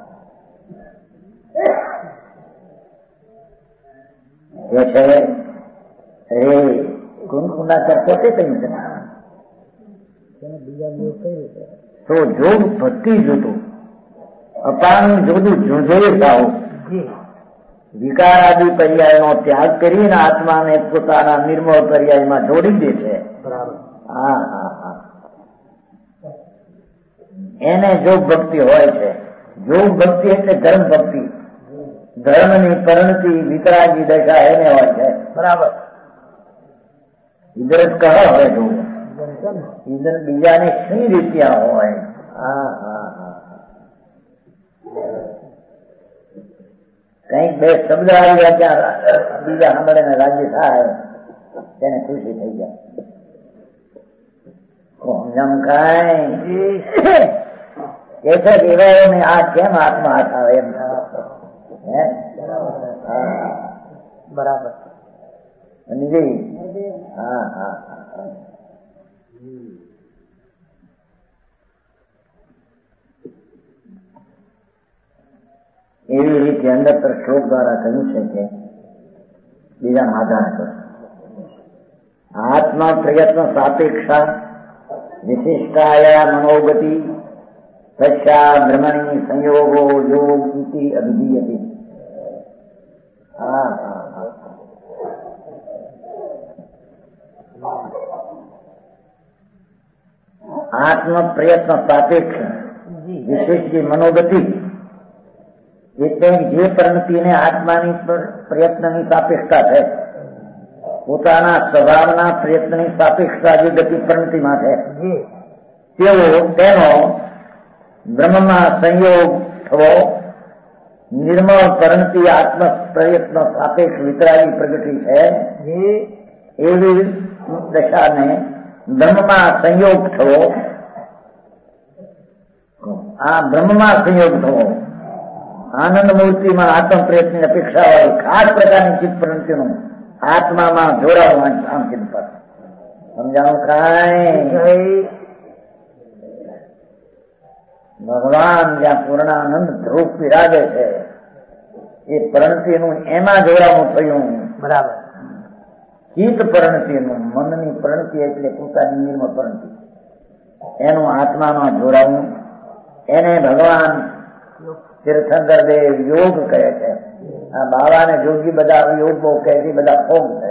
એ છે એ કુંકુંડાચાર પોતે કહ્યું છે તો જોગ ભક્તિ જોતું અપાનું જોડું જોજોય થાવ વિકારાદિ પર્યાયનો ત્યાગ કરીને આત્માને પોતાના નિર્મળ પર્યાયમાં જોડી દે છે. હા હા હા. એને જોગ ભક્તિ હોય છે. જોગ ભક્તિ એટલે ધર્મ ભક્તિ. ધર્મની પરિણતિ વિતરાગી દશા એને હોય છે. બરાબર. ઇધર કહો હોય જોગ ઇધર બીજાને શી રીતે હોય. હા હા હા. કઈક બે શબ્દ આવી ગયા ત્યાં બીજા સાંભળે રાજ્ય થાય તેને ખુશી થઈ જાય. કોમ કાંઈ કે છે દેવાઓને આ કેમ હાથમાં હાથ આવે એમ હે બરાબર હા હા એવી રીતે અંદર શ્લોક દ્વારા કહ્યું છે કે બીજા આધાર કરો આત્મા પ્રયત્ન સાપેક્ષા વિશિષ્ટાયા મનોગતિ તસ્યા બ્રહ્મણી સંયોગો યોગ ઇતિ અભિધીયતે. હા હા આત્મ પ્રયત્ન સાપેક્ષ વિશેષ જે મનોગતિ એટલે જે પરિણતિને આત્માની પ્રયત્નની સાપેક્ષતા છે, પોતાના સ્વભાવના પ્રયત્નની સાપેક્ષતા જે ગતિ પરિણતિમાં છે તેવો તેનો બ્રહ્મમાં સંયોગ થવો નિર્મળ પરિણતિ આત્મ પ્રયત્ન સાપેક્ષ વિતરાગી પ્રગતિ છે. એવી દશાને બ્રહ્મમાં સંયોગ થવો, આ બ્રહ્મમાં સંયોગ થવો આનંદ મૂર્તિમાં આત્મ પ્રયત્નની અપેક્ષા વાળી ખાસ પ્રકારની ચિત્ત પ્રવૃત્તિનું આત્મામાં જોડાવું આમ ચિંત પર સમજાવું. કાંઈ ભગવાન જ્યાં પૂર્ણાનંદ ધ્રુવ વિરાજે છે એ પ્રણતિનું એમાં જોડાવું થયું. બરાબર. ચિત્ત પ્રણતિનું મનની પ્રણતિ એટલે પોતાની નિર્મળ પ્રણતિ એનું આત્મામાં જોડાવું એને ભગવાન તીર્થંકર દેવ યોગ કહે છે. આ બાવાને જોગી બધા યોગ બહુ કહે છે, બધા ફોગ છે.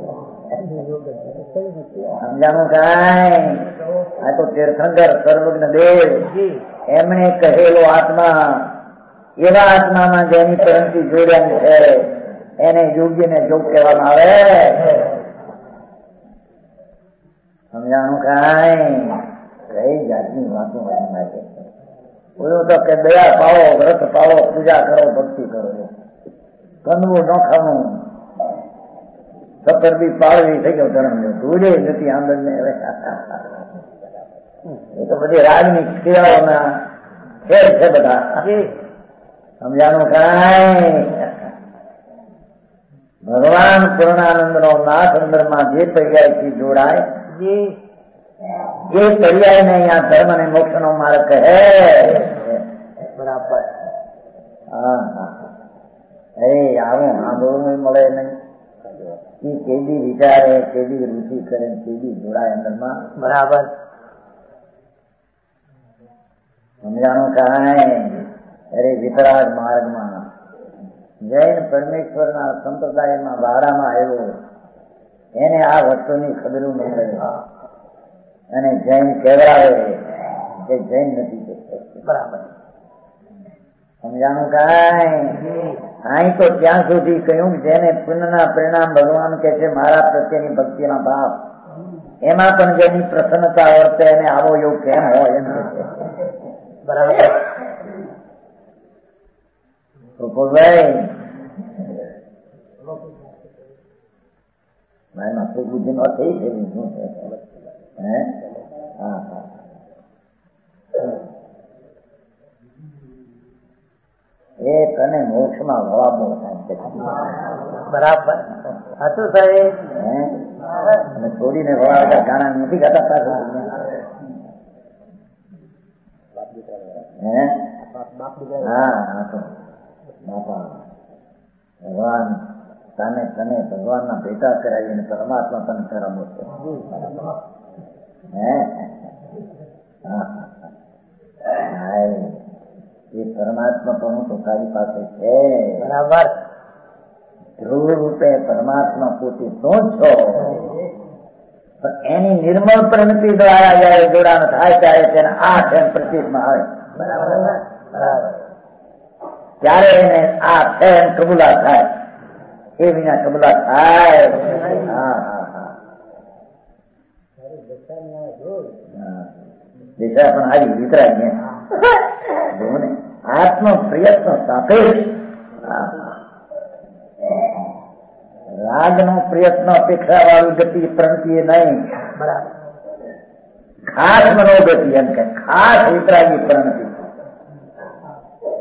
સમજાનું કાંઈ આ તો તીર્થંકર સર્વજ્ઞ દેવ એમણે કહેલો આત્મા એવા આત્મામાં જેની પ્રણતિ જોડ્યાની છે એને યોગીને જોગ કહેવામાં આવે. સમજાનું કાંઈ કઈ જાતની વાતો માટે બોલો તો કે દયા પાવો, વ્રત પાવો, પૂજા કરો, ભક્તિ કરો, કંદવું ન ખાવું, સત્તર બી પાળવી થઈ ગયો ધર્મ ધૂળે નથી આંદન ને. એ તો બધી રાજની ક્રિયાઓના ખેલ છે બધા. સમજાનું કાંઈ ભગવાન પૂર્ણાનંદ નો નાથ અંદરમાં જે પર્યાયથી જોડાય એ પર્યાય ને અહીંયા ધર્મ અને મોક્ષ નો માર્ગ કહે. બરાબર. હા હા અરે આવું આંદોલન મળે નહીં. એ કેદી વિચારે, કેદી રુચિ કરે, કેદી જોડાય અંદરમાં. બરાબર. સમજાનું કાંઈ અરે વિતરાગ માર્ગમાં જૈન પરમેશ્વરના સંપ્રદાયમાં વારામાં આવ્યો એને આ વસ્તુની ખબર નહીં રહી અને જૈન કહેવાય કે જૈન નથી. બરાબર. સમજાનું કાંઈ અહીં તો ત્યાં સુધી કહ્યું જેને પુણ્યના પરિણામ ભગવાન કે છે મારા પ્રત્યેની ભક્તિના ભાવ એમાં પણ જેની પ્રસન્નતા વર્તે એને આવો યોગ કેમ હોય એમ કે છે. બરાબર. ભાઈ મારી શું બુદ્ધિ નો થઈ છે શું છે? હે હા હા એ તને મોક્ષમાં હવા બહુ થાય. બરાબર. સાચું સાહેબ. હે અને છોડીને હવા બધા ગાણા નથી ગાતા પાછું. હે હા હા તો બાપા ભગવાન તને તને ભગવાનના ભેટા કરાવીને પરમાત્મા તને કરમો છે. હે હા એ પરમાત્મા પણ તો તારી પાસે છે. બરાબર. ધ્રુવ રૂપે પરમાત્મા પોતે તો છો પણ એની નિર્મળ પ્રવૃત્તિ દ્વારા જયારે જોડાણ થાય ત્યારે તેને આ છે પ્રતિકમાં આવે. બરાબર. બરાબર. ત્યારે એને આ છે એમ કબૂલા થાય એ વિના કબૂલા થાય. હા હા હા દિશા પણ આવી વિતરાય ને આત્મ પ્રયત્ન સાપેક્ષ રાગ નો પ્રયત્ન અપેક્ષા વાળી ગતિ પ્રણતિ એ નહીં. બરાબર. ખાસ મનોગતિ એમ કે ખાસ વિતરાગી પ્રણતિ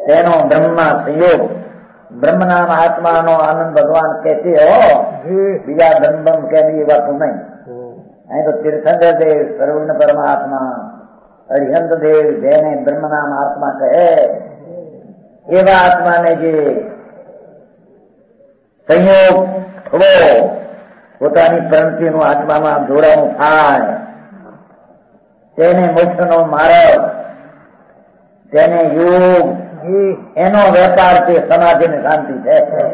તેનો બ્રહ્મા સંયોગ બ્રહ્મ નામ આત્માનો આનંદ ભગવાન કહે છે હો, બીજા બ્રહ્મ બ્રહ્મ કે એ વાતું નહીં. અહીં તો તીર્થંકર દેવ સર્વજ્ઞ પરમાત્મા અરિહંત દેવ જેને બ્રહ્મ નામ આત્મા કહે એવા આત્માને જે સંયોગ થવો, પોતાની પ્રવૃત્તિનું આત્મામાં જોડાવું થાય, તેને મોક્ષનો માર્ગ, તેને યોગ, એનો વેપાર તે સમાધિ ને શાંતિ છે.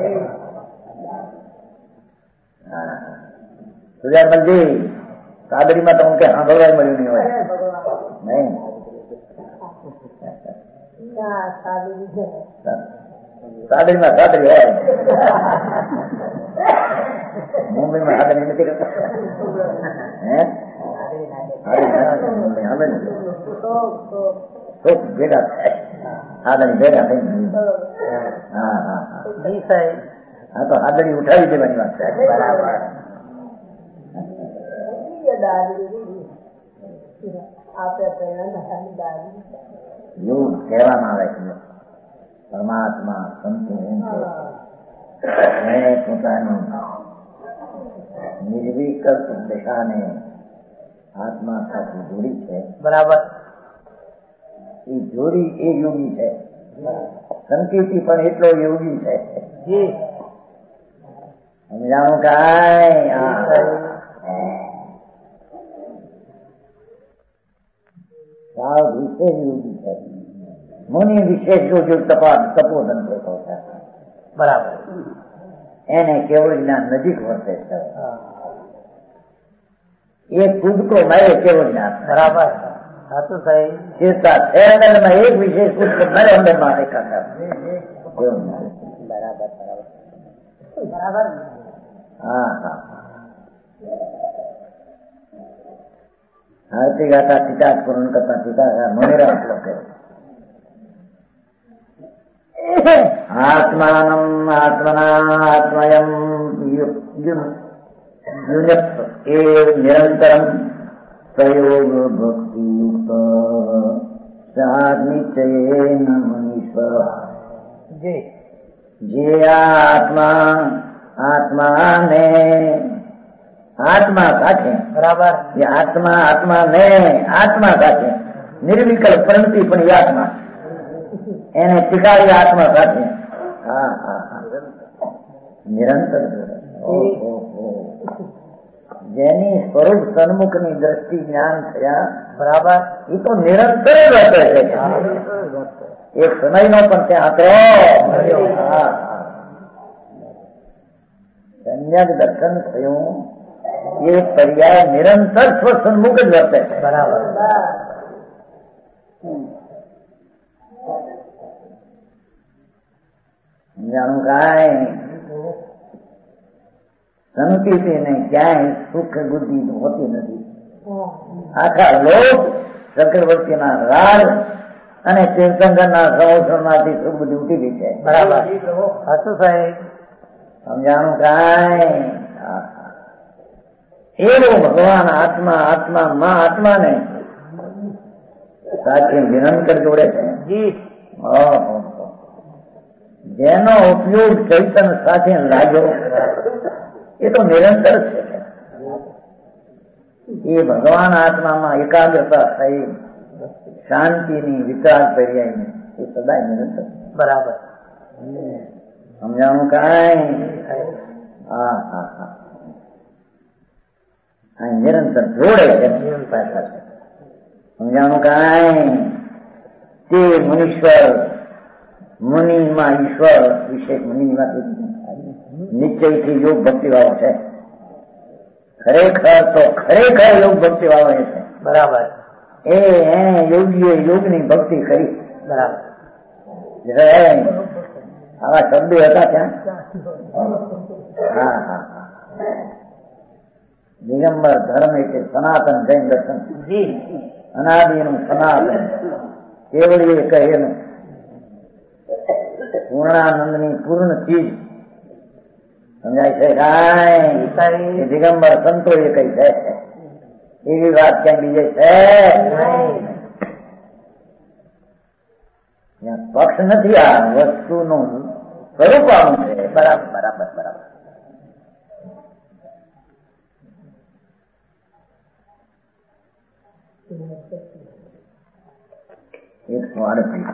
સુજાનંદજી કાદરીમાં તો હું કે સાંભળવા મળ્યું નહીં હોય નહીં. કાદરીમાં કાદરી હોય, મુંબઈમાં કાદરી નથી કરતા. હે ભેગા થાય હાદરી ભેગા થઈ. હા હા હા તો હાદરી ઉઠાવી દેવાની વાત છે. બરાબર. એવું કહેવામાં આવે છે પરમાત્મા સંતો એને પોતાની નિર્વિકલ્પ દશાને આત્મા સાથે જોડી છે. બરાબર. એ જોડી એ યોગી છે. સંકેતી પણ એટલો યોગી છે. સમજાણું કાંઈ સાવ વિશેષ યોગી છે. મુનિ વિશેષ જો તપા તપોધન થતો છે. બરાબર. એને કેવળ જ્ઞાન નજીક વર્તે છે. એ કૂદકો મારે કેવળ જ્ઞાન. બરાબર. સાચું સાહેબ. ચેતા એરંગલમાં એક વિશેષ કૂદકો મારે અંદર માં દેખાતા. બરાબર બરાબર બરાબર. હા હા. આરતી ગાતા ટીકા પૂર્ણ કરતા ટીકા મોનેરા એટલો કે આત્માનમ આત્મના આત્મયમ એ નિરંતરમ પ્રયોગ ભક્તિ નિશ્ચય મનીશ્વર. જે આત્મા આત્માને આત્મા સાથે બરાબર એ આત્મા આત્મા ને આત્મા સાથે નિર્વિકલ્પ પ્રવૃત્તિ પણ એ આત્મા એને ટીકાવી આત્મા સાથે. હા હા હા. નિરંતર જેની સ્વરૂપ સન્મુખની દ્રષ્ટિ જ્ઞાન થયા બરાબર એ તો નિરંતર રહેતો છે. એક સમય નો પણ ત્યાં હતો. સમ્યક દર્શન થયું એ પર્યાય નિરંતર સ્વસન્મુખ જ વર્તે છે. બરાબર. જાણું કાંઈ સંકિતી ને ક્યાંય સુખ બુદ્ધિ હોતી નથી. આખા લોક ચક્રવર્તીના રાજ અને તીર્થંકરના સંવત્સરમાંથી સુખ બુદ્ધિ ઉઠી ગઈ છે. બરાબર. સાચું સાહેબ. સમજાણું કાંઈ એવો ભગવાન આત્મા આત્મા માં આત્માને સાથે નિરંતર જોડે છે. જેનો ઉપયોગ ચૈતન્ય સાથે લાગ્યો એ તો નિરંતર છે. એ ભગવાન આત્મામાં એકાગ્રતા થઈ શાંતિની વિચાર પર્યાયની એ સદાય નિરંતર. બરાબર. સમજાણું કાંઈ. હા હા હા. નિરંતર જોડે છે. સમજાણું કાંઈ. તે મુનીશ્વર મુનિમાં ઈશ્વર વિશેષ મુનિની વાત નિશ્ચયથી યોગ ભક્તિ વાળો છે. ખરેખર તો ખરેખર યોગ ભક્તિ વાળો એ છે. બરાબર. એ એને યોગીએ યોગની ભક્તિ કરી. બરાબર. આવા શબ્દો હતા ત્યાં. હા હા. દિગંબર ધર્મ એટલે સનાતન જૈન દર્શન. અનાદિનું સનાતન કેવળીએ કહેલું પૂર્ણાનંદની પૂર્ણ ચીજ સમજાય છે. કાંઈ દિગંબર સંતો એ કઈ છે એવી વાત ક્યાં બીજે છે. પક્ષ નથી, આ વસ્તુનું સ્વરૂપ આવું છે. બરાબર બરાબર બરાબર. એકસો આડત્રીસ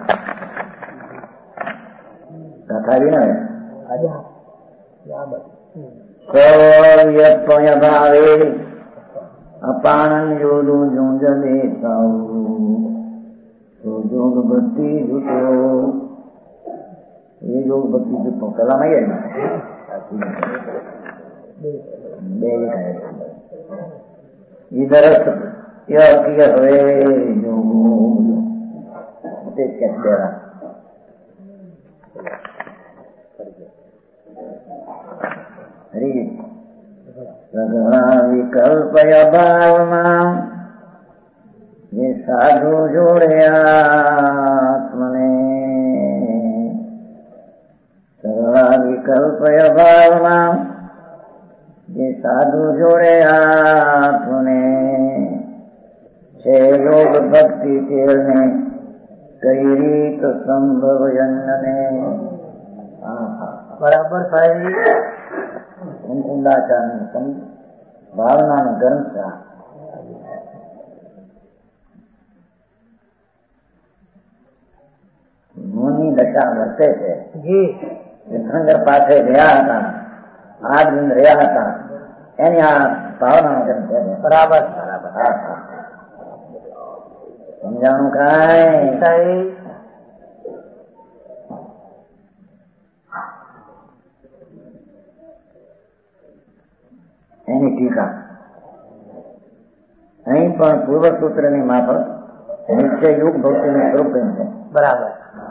કથા વિના સૌયત્વય ભાવે અપાનન યોદું જુંજલે યોગ ભક્તિ જૂતો એ યોગ ભક્તિ જૂતો પેલા નહીં બે ઇધરસ યજ્ઞ હવે તે કે દેરા હરી વિકલ્પય ભાવમાં જે સાધુ જોડ્યા મને સર્વા વિકલ્પય ભાવમાં જે સાધુ જોડ્યા મને છે યોગ ભક્તિ તેરને કઈ રીત સંભવ જન્મને. બરાબર સાહેબ. ઊંડાચાર ભાવનાનું ગ્રંથ મોની દશા વર્તે છે. તીર્થંકર પાસે રહ્યા હતા, આઠ દિન રહ્યા હતા, એની આ ભાવનાનો ગ્રંથ છે. બરાબર બરાબર. હા હા સમજાણું કાંઈ સાહેબ. એની ટીકા અહીં પણ પૂર્વસૂત્ર ની માફક નિશ્ચય યુગ ભક્તિનું સ્વરૂપ છે. બરાબર.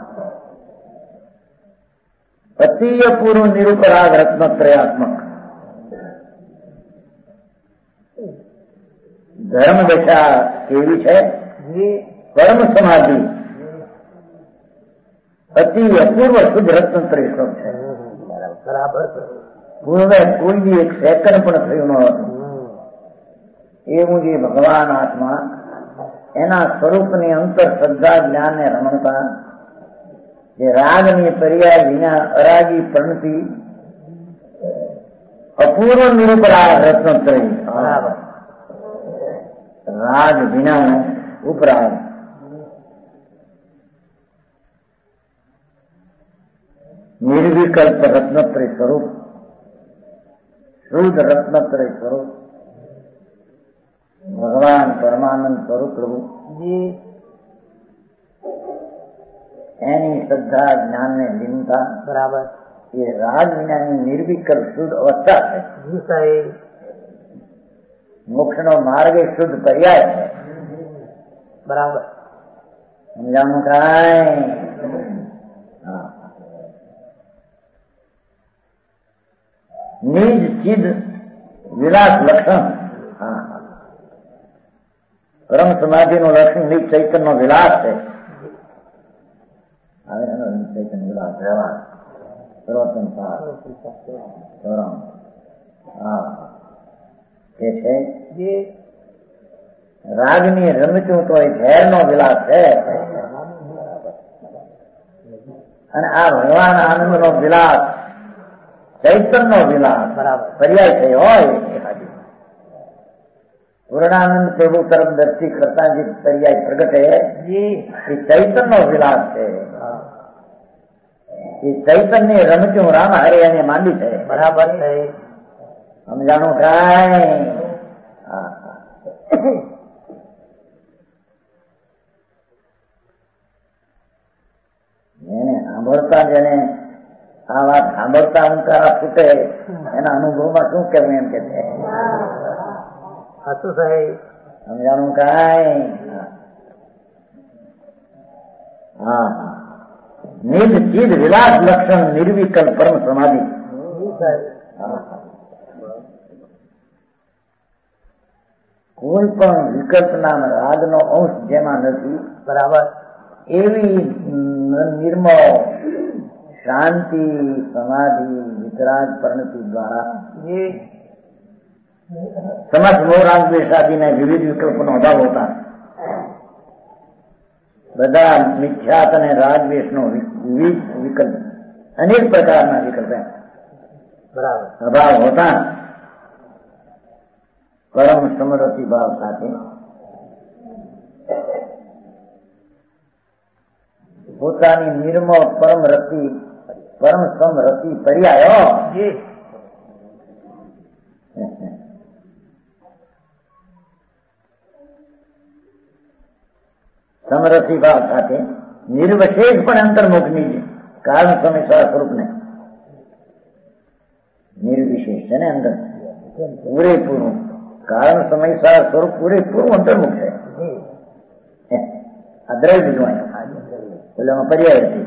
અતિય પૂર્વ નિરુપરાગ રત્નત્રયાત્મક ધર્મ દશા કેવી છે? પરમ સમાધિ અતિ અપૂર્વ શુદ્ધ રત્નત્રય સ્વરૂપ છે. બરાબર. પૂર્વે કોઈ બી એક સેકન્ડ પણ થયું ન હતું. એવું જે ભગવાન આત્મા એના સ્વરૂપની અંતર શ્રદ્ધા જ્ઞાન ને રમણતા જે રાગની પર્યાય વિના અરાગી પ્રણતિ અપૂર્વ નિરુપરાગ રત્નત્રય રાગ વિના ઉપરાગ નિર્વિકલ્પ રત્નત્રય સ્વરૂપ શુદ્ધ રત્નત્રય સ્વરૂપ ભગવાન પરમાનંદ સ્વરૂપ પ્રભુ એની શ્રદ્ધા જ્ઞાન ને લીનતા બરાબર એ રાગ વિનાની નિર્વિકલ્પ શુદ્ધ અવસ્થા છે. મોક્ષ નો માર્ગ એ શુદ્ધ પર્યાય છે. બરાબર સમજાણું કાંઈ? હા. નિજ ચિદ વિલાસ લક્ષણ. હા પરમ સમાધિ નું લક્ષણ નિજ ચૈતન્ય નો વિલાસ છે. હવે એનો નિજ ચૈતન્ય વિલાસ રહેવા સર્વોત્તમ સાર હા તે છે રાગની રમતું તો એ ઝેર નો વિલાસ છે અને આ ભગવાન આનંદ નો વિલાસ ચૈતન્ય નો વિલાસ બરાબર પર્યાય છે હોય. પૂર્ણાનંદ પ્રભુ તરફ દ્રષ્ટિ કરતા જે પર્યાય પ્રગટે એ ચૈતન્ય નો વિલાસ છે. એ ચૈતન્ય રમતું રામ હરે એને માંડી છે. બરાબર છે. સમજાણું કાંઈ? હા એને સાંભળતા જેને આ વાત સાંભળતા અંકારા ફૂટે એના અનુભવમાં શું કેવું એમ કે છે. હતું સાહેબ. સમજાણું કાંઈ? હા નિજ ચિદ વિલાસ લક્ષણ નિર્વિકલ્પ પરમ સમાધિ. કોઈ પણ વિકલ્પના રાગનો અંશ જેમાં નથી. બરાબર એવી નિર્મળ શાંતિ સમાધિ વિતરાગ પરિણતિ દ્વારા સમસ્ત મોરાગ દ્વેષાદિને વિવિધ વિકલ્પોનો અભાવ હોતા બધા મિથ્યાત અને રાજદ્વેષનો વિવિધ વિકલ્પ અનેક પ્રકારના વિકલ્પ બરાબર અભાવ હોતા પરમ સમરસી ભાવ સાથે પોતાની નિર્મળ પરમ રતિ પરમ સમરતિ પર્યાયો સમરસી ભાવ સાથે નિર્વિશેષ પણ અંતર્મુખની છે કારણ સમય સ્વરૂપને નિર્વિશેષ છે ને અંદર પૂરેપૂરું કારણ સમય સ્વરૂપ પૂરેપૂરું અંતર્મુખ છે આ દ્રવ્ય બીજું પેલામાં પર્યાય હતી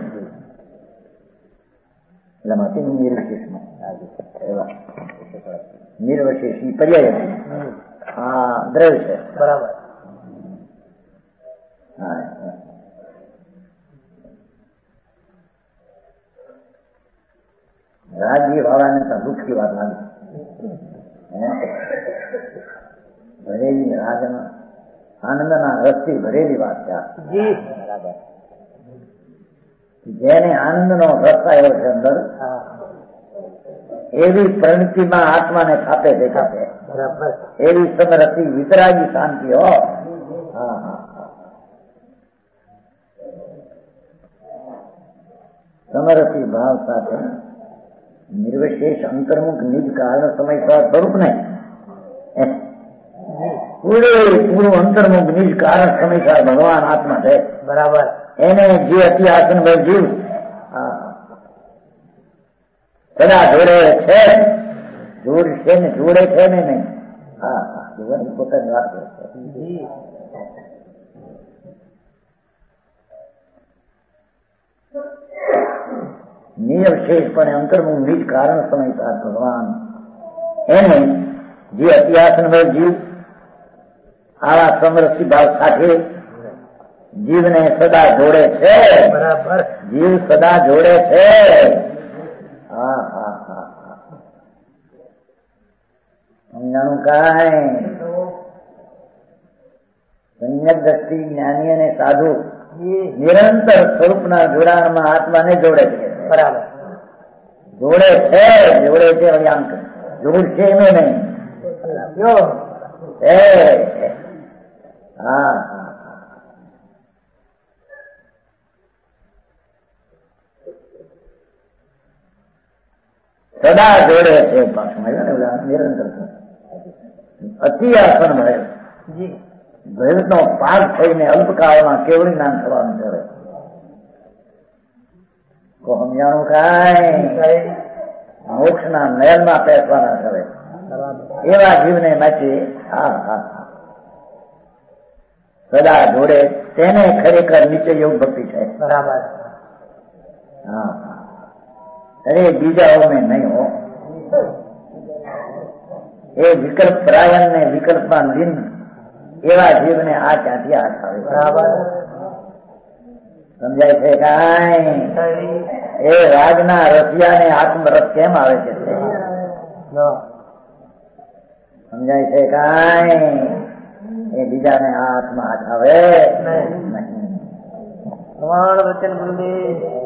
એટલામાંથી નિર્વિશેષમાં એવા નિર્વિશેષી પર્યાય હતી આ દ્રવ્ય છે બરાબર હા રાજ્ય વાળાને તો દુઃખ की बात लागी भरेली રાજમાં આનંદના રસથી ભરેલી વાત છે જી બરાબર જેને આનંદનો રસ આવ્યો છે અંદર એવી પ્રણતિમાં આત્માને ખાતે દેખાશે બરાબર એવી સમરતિ વિતરાગી શાંતિ હો હા હા સમરતિ ભાવ સાથે નિર્વિશેષ અંતર્મુખ નિજ કારણ સમય સ્વરૂપને પૂરે પૂરું અંતર્મુખ નિજ કારણ સમય ભગવાન આત્મા છે બરાબર એને જે અતિ આસન ભાઈ જીવ સદા જોડે છે જોડ છે ને જોડે છે ને નહીં હા હા જીવન પોતાની વાત કરે છે નિરવશેષપણે અંતર્મુખ નિજ કારણ સમય ભગવાન એને જે અતિઆસન ભાઈ જીવ આવા સમરસી ભાવ સાથે જીવને સદા જોડે છે બરાબર જીવ સદા જોડે છે હા હા હા હા સમજાણું કાંઈ સંયક દ્રષ્ટિ જ્ઞાની અને સાધુ નિરંતર સ્વરૂપના જોડાણમાં આત્માને જોડે છે બરાબર જોડે છે જોડે છે અંક જોડશે એનો નહીં હા હા સદા જોડે છે નિરંતર અતિ આસન ભય ભયનો પાક થઈને અલ્પકાળમાં કેવડી નામ થવાનું છે કો સમજાણું કાંઈ મોક્ષના નયનમાં પેસવાના કરે એવા જીવને માટે હા હા સદા જોડે તેને ખરેખર નીચે યોગ ભક્તિ છે બરાબર હા હા અરે બીજાઓને નહીં હો એ વિકલ્પ પ્રાયણ ને વિકલ્પમાં લીન એવા જીવને આ ક્યાંથી હાથ આવે બરાબર સમજાય છે કાંઈ એ રાજના રસિયાને આત્મરસ કેમ આવે છે સમજાય છે કાંઈ એ બીજાને હાથમાં હાથ આવે નહીં પ્રમાણ વચન ગુરુદેવ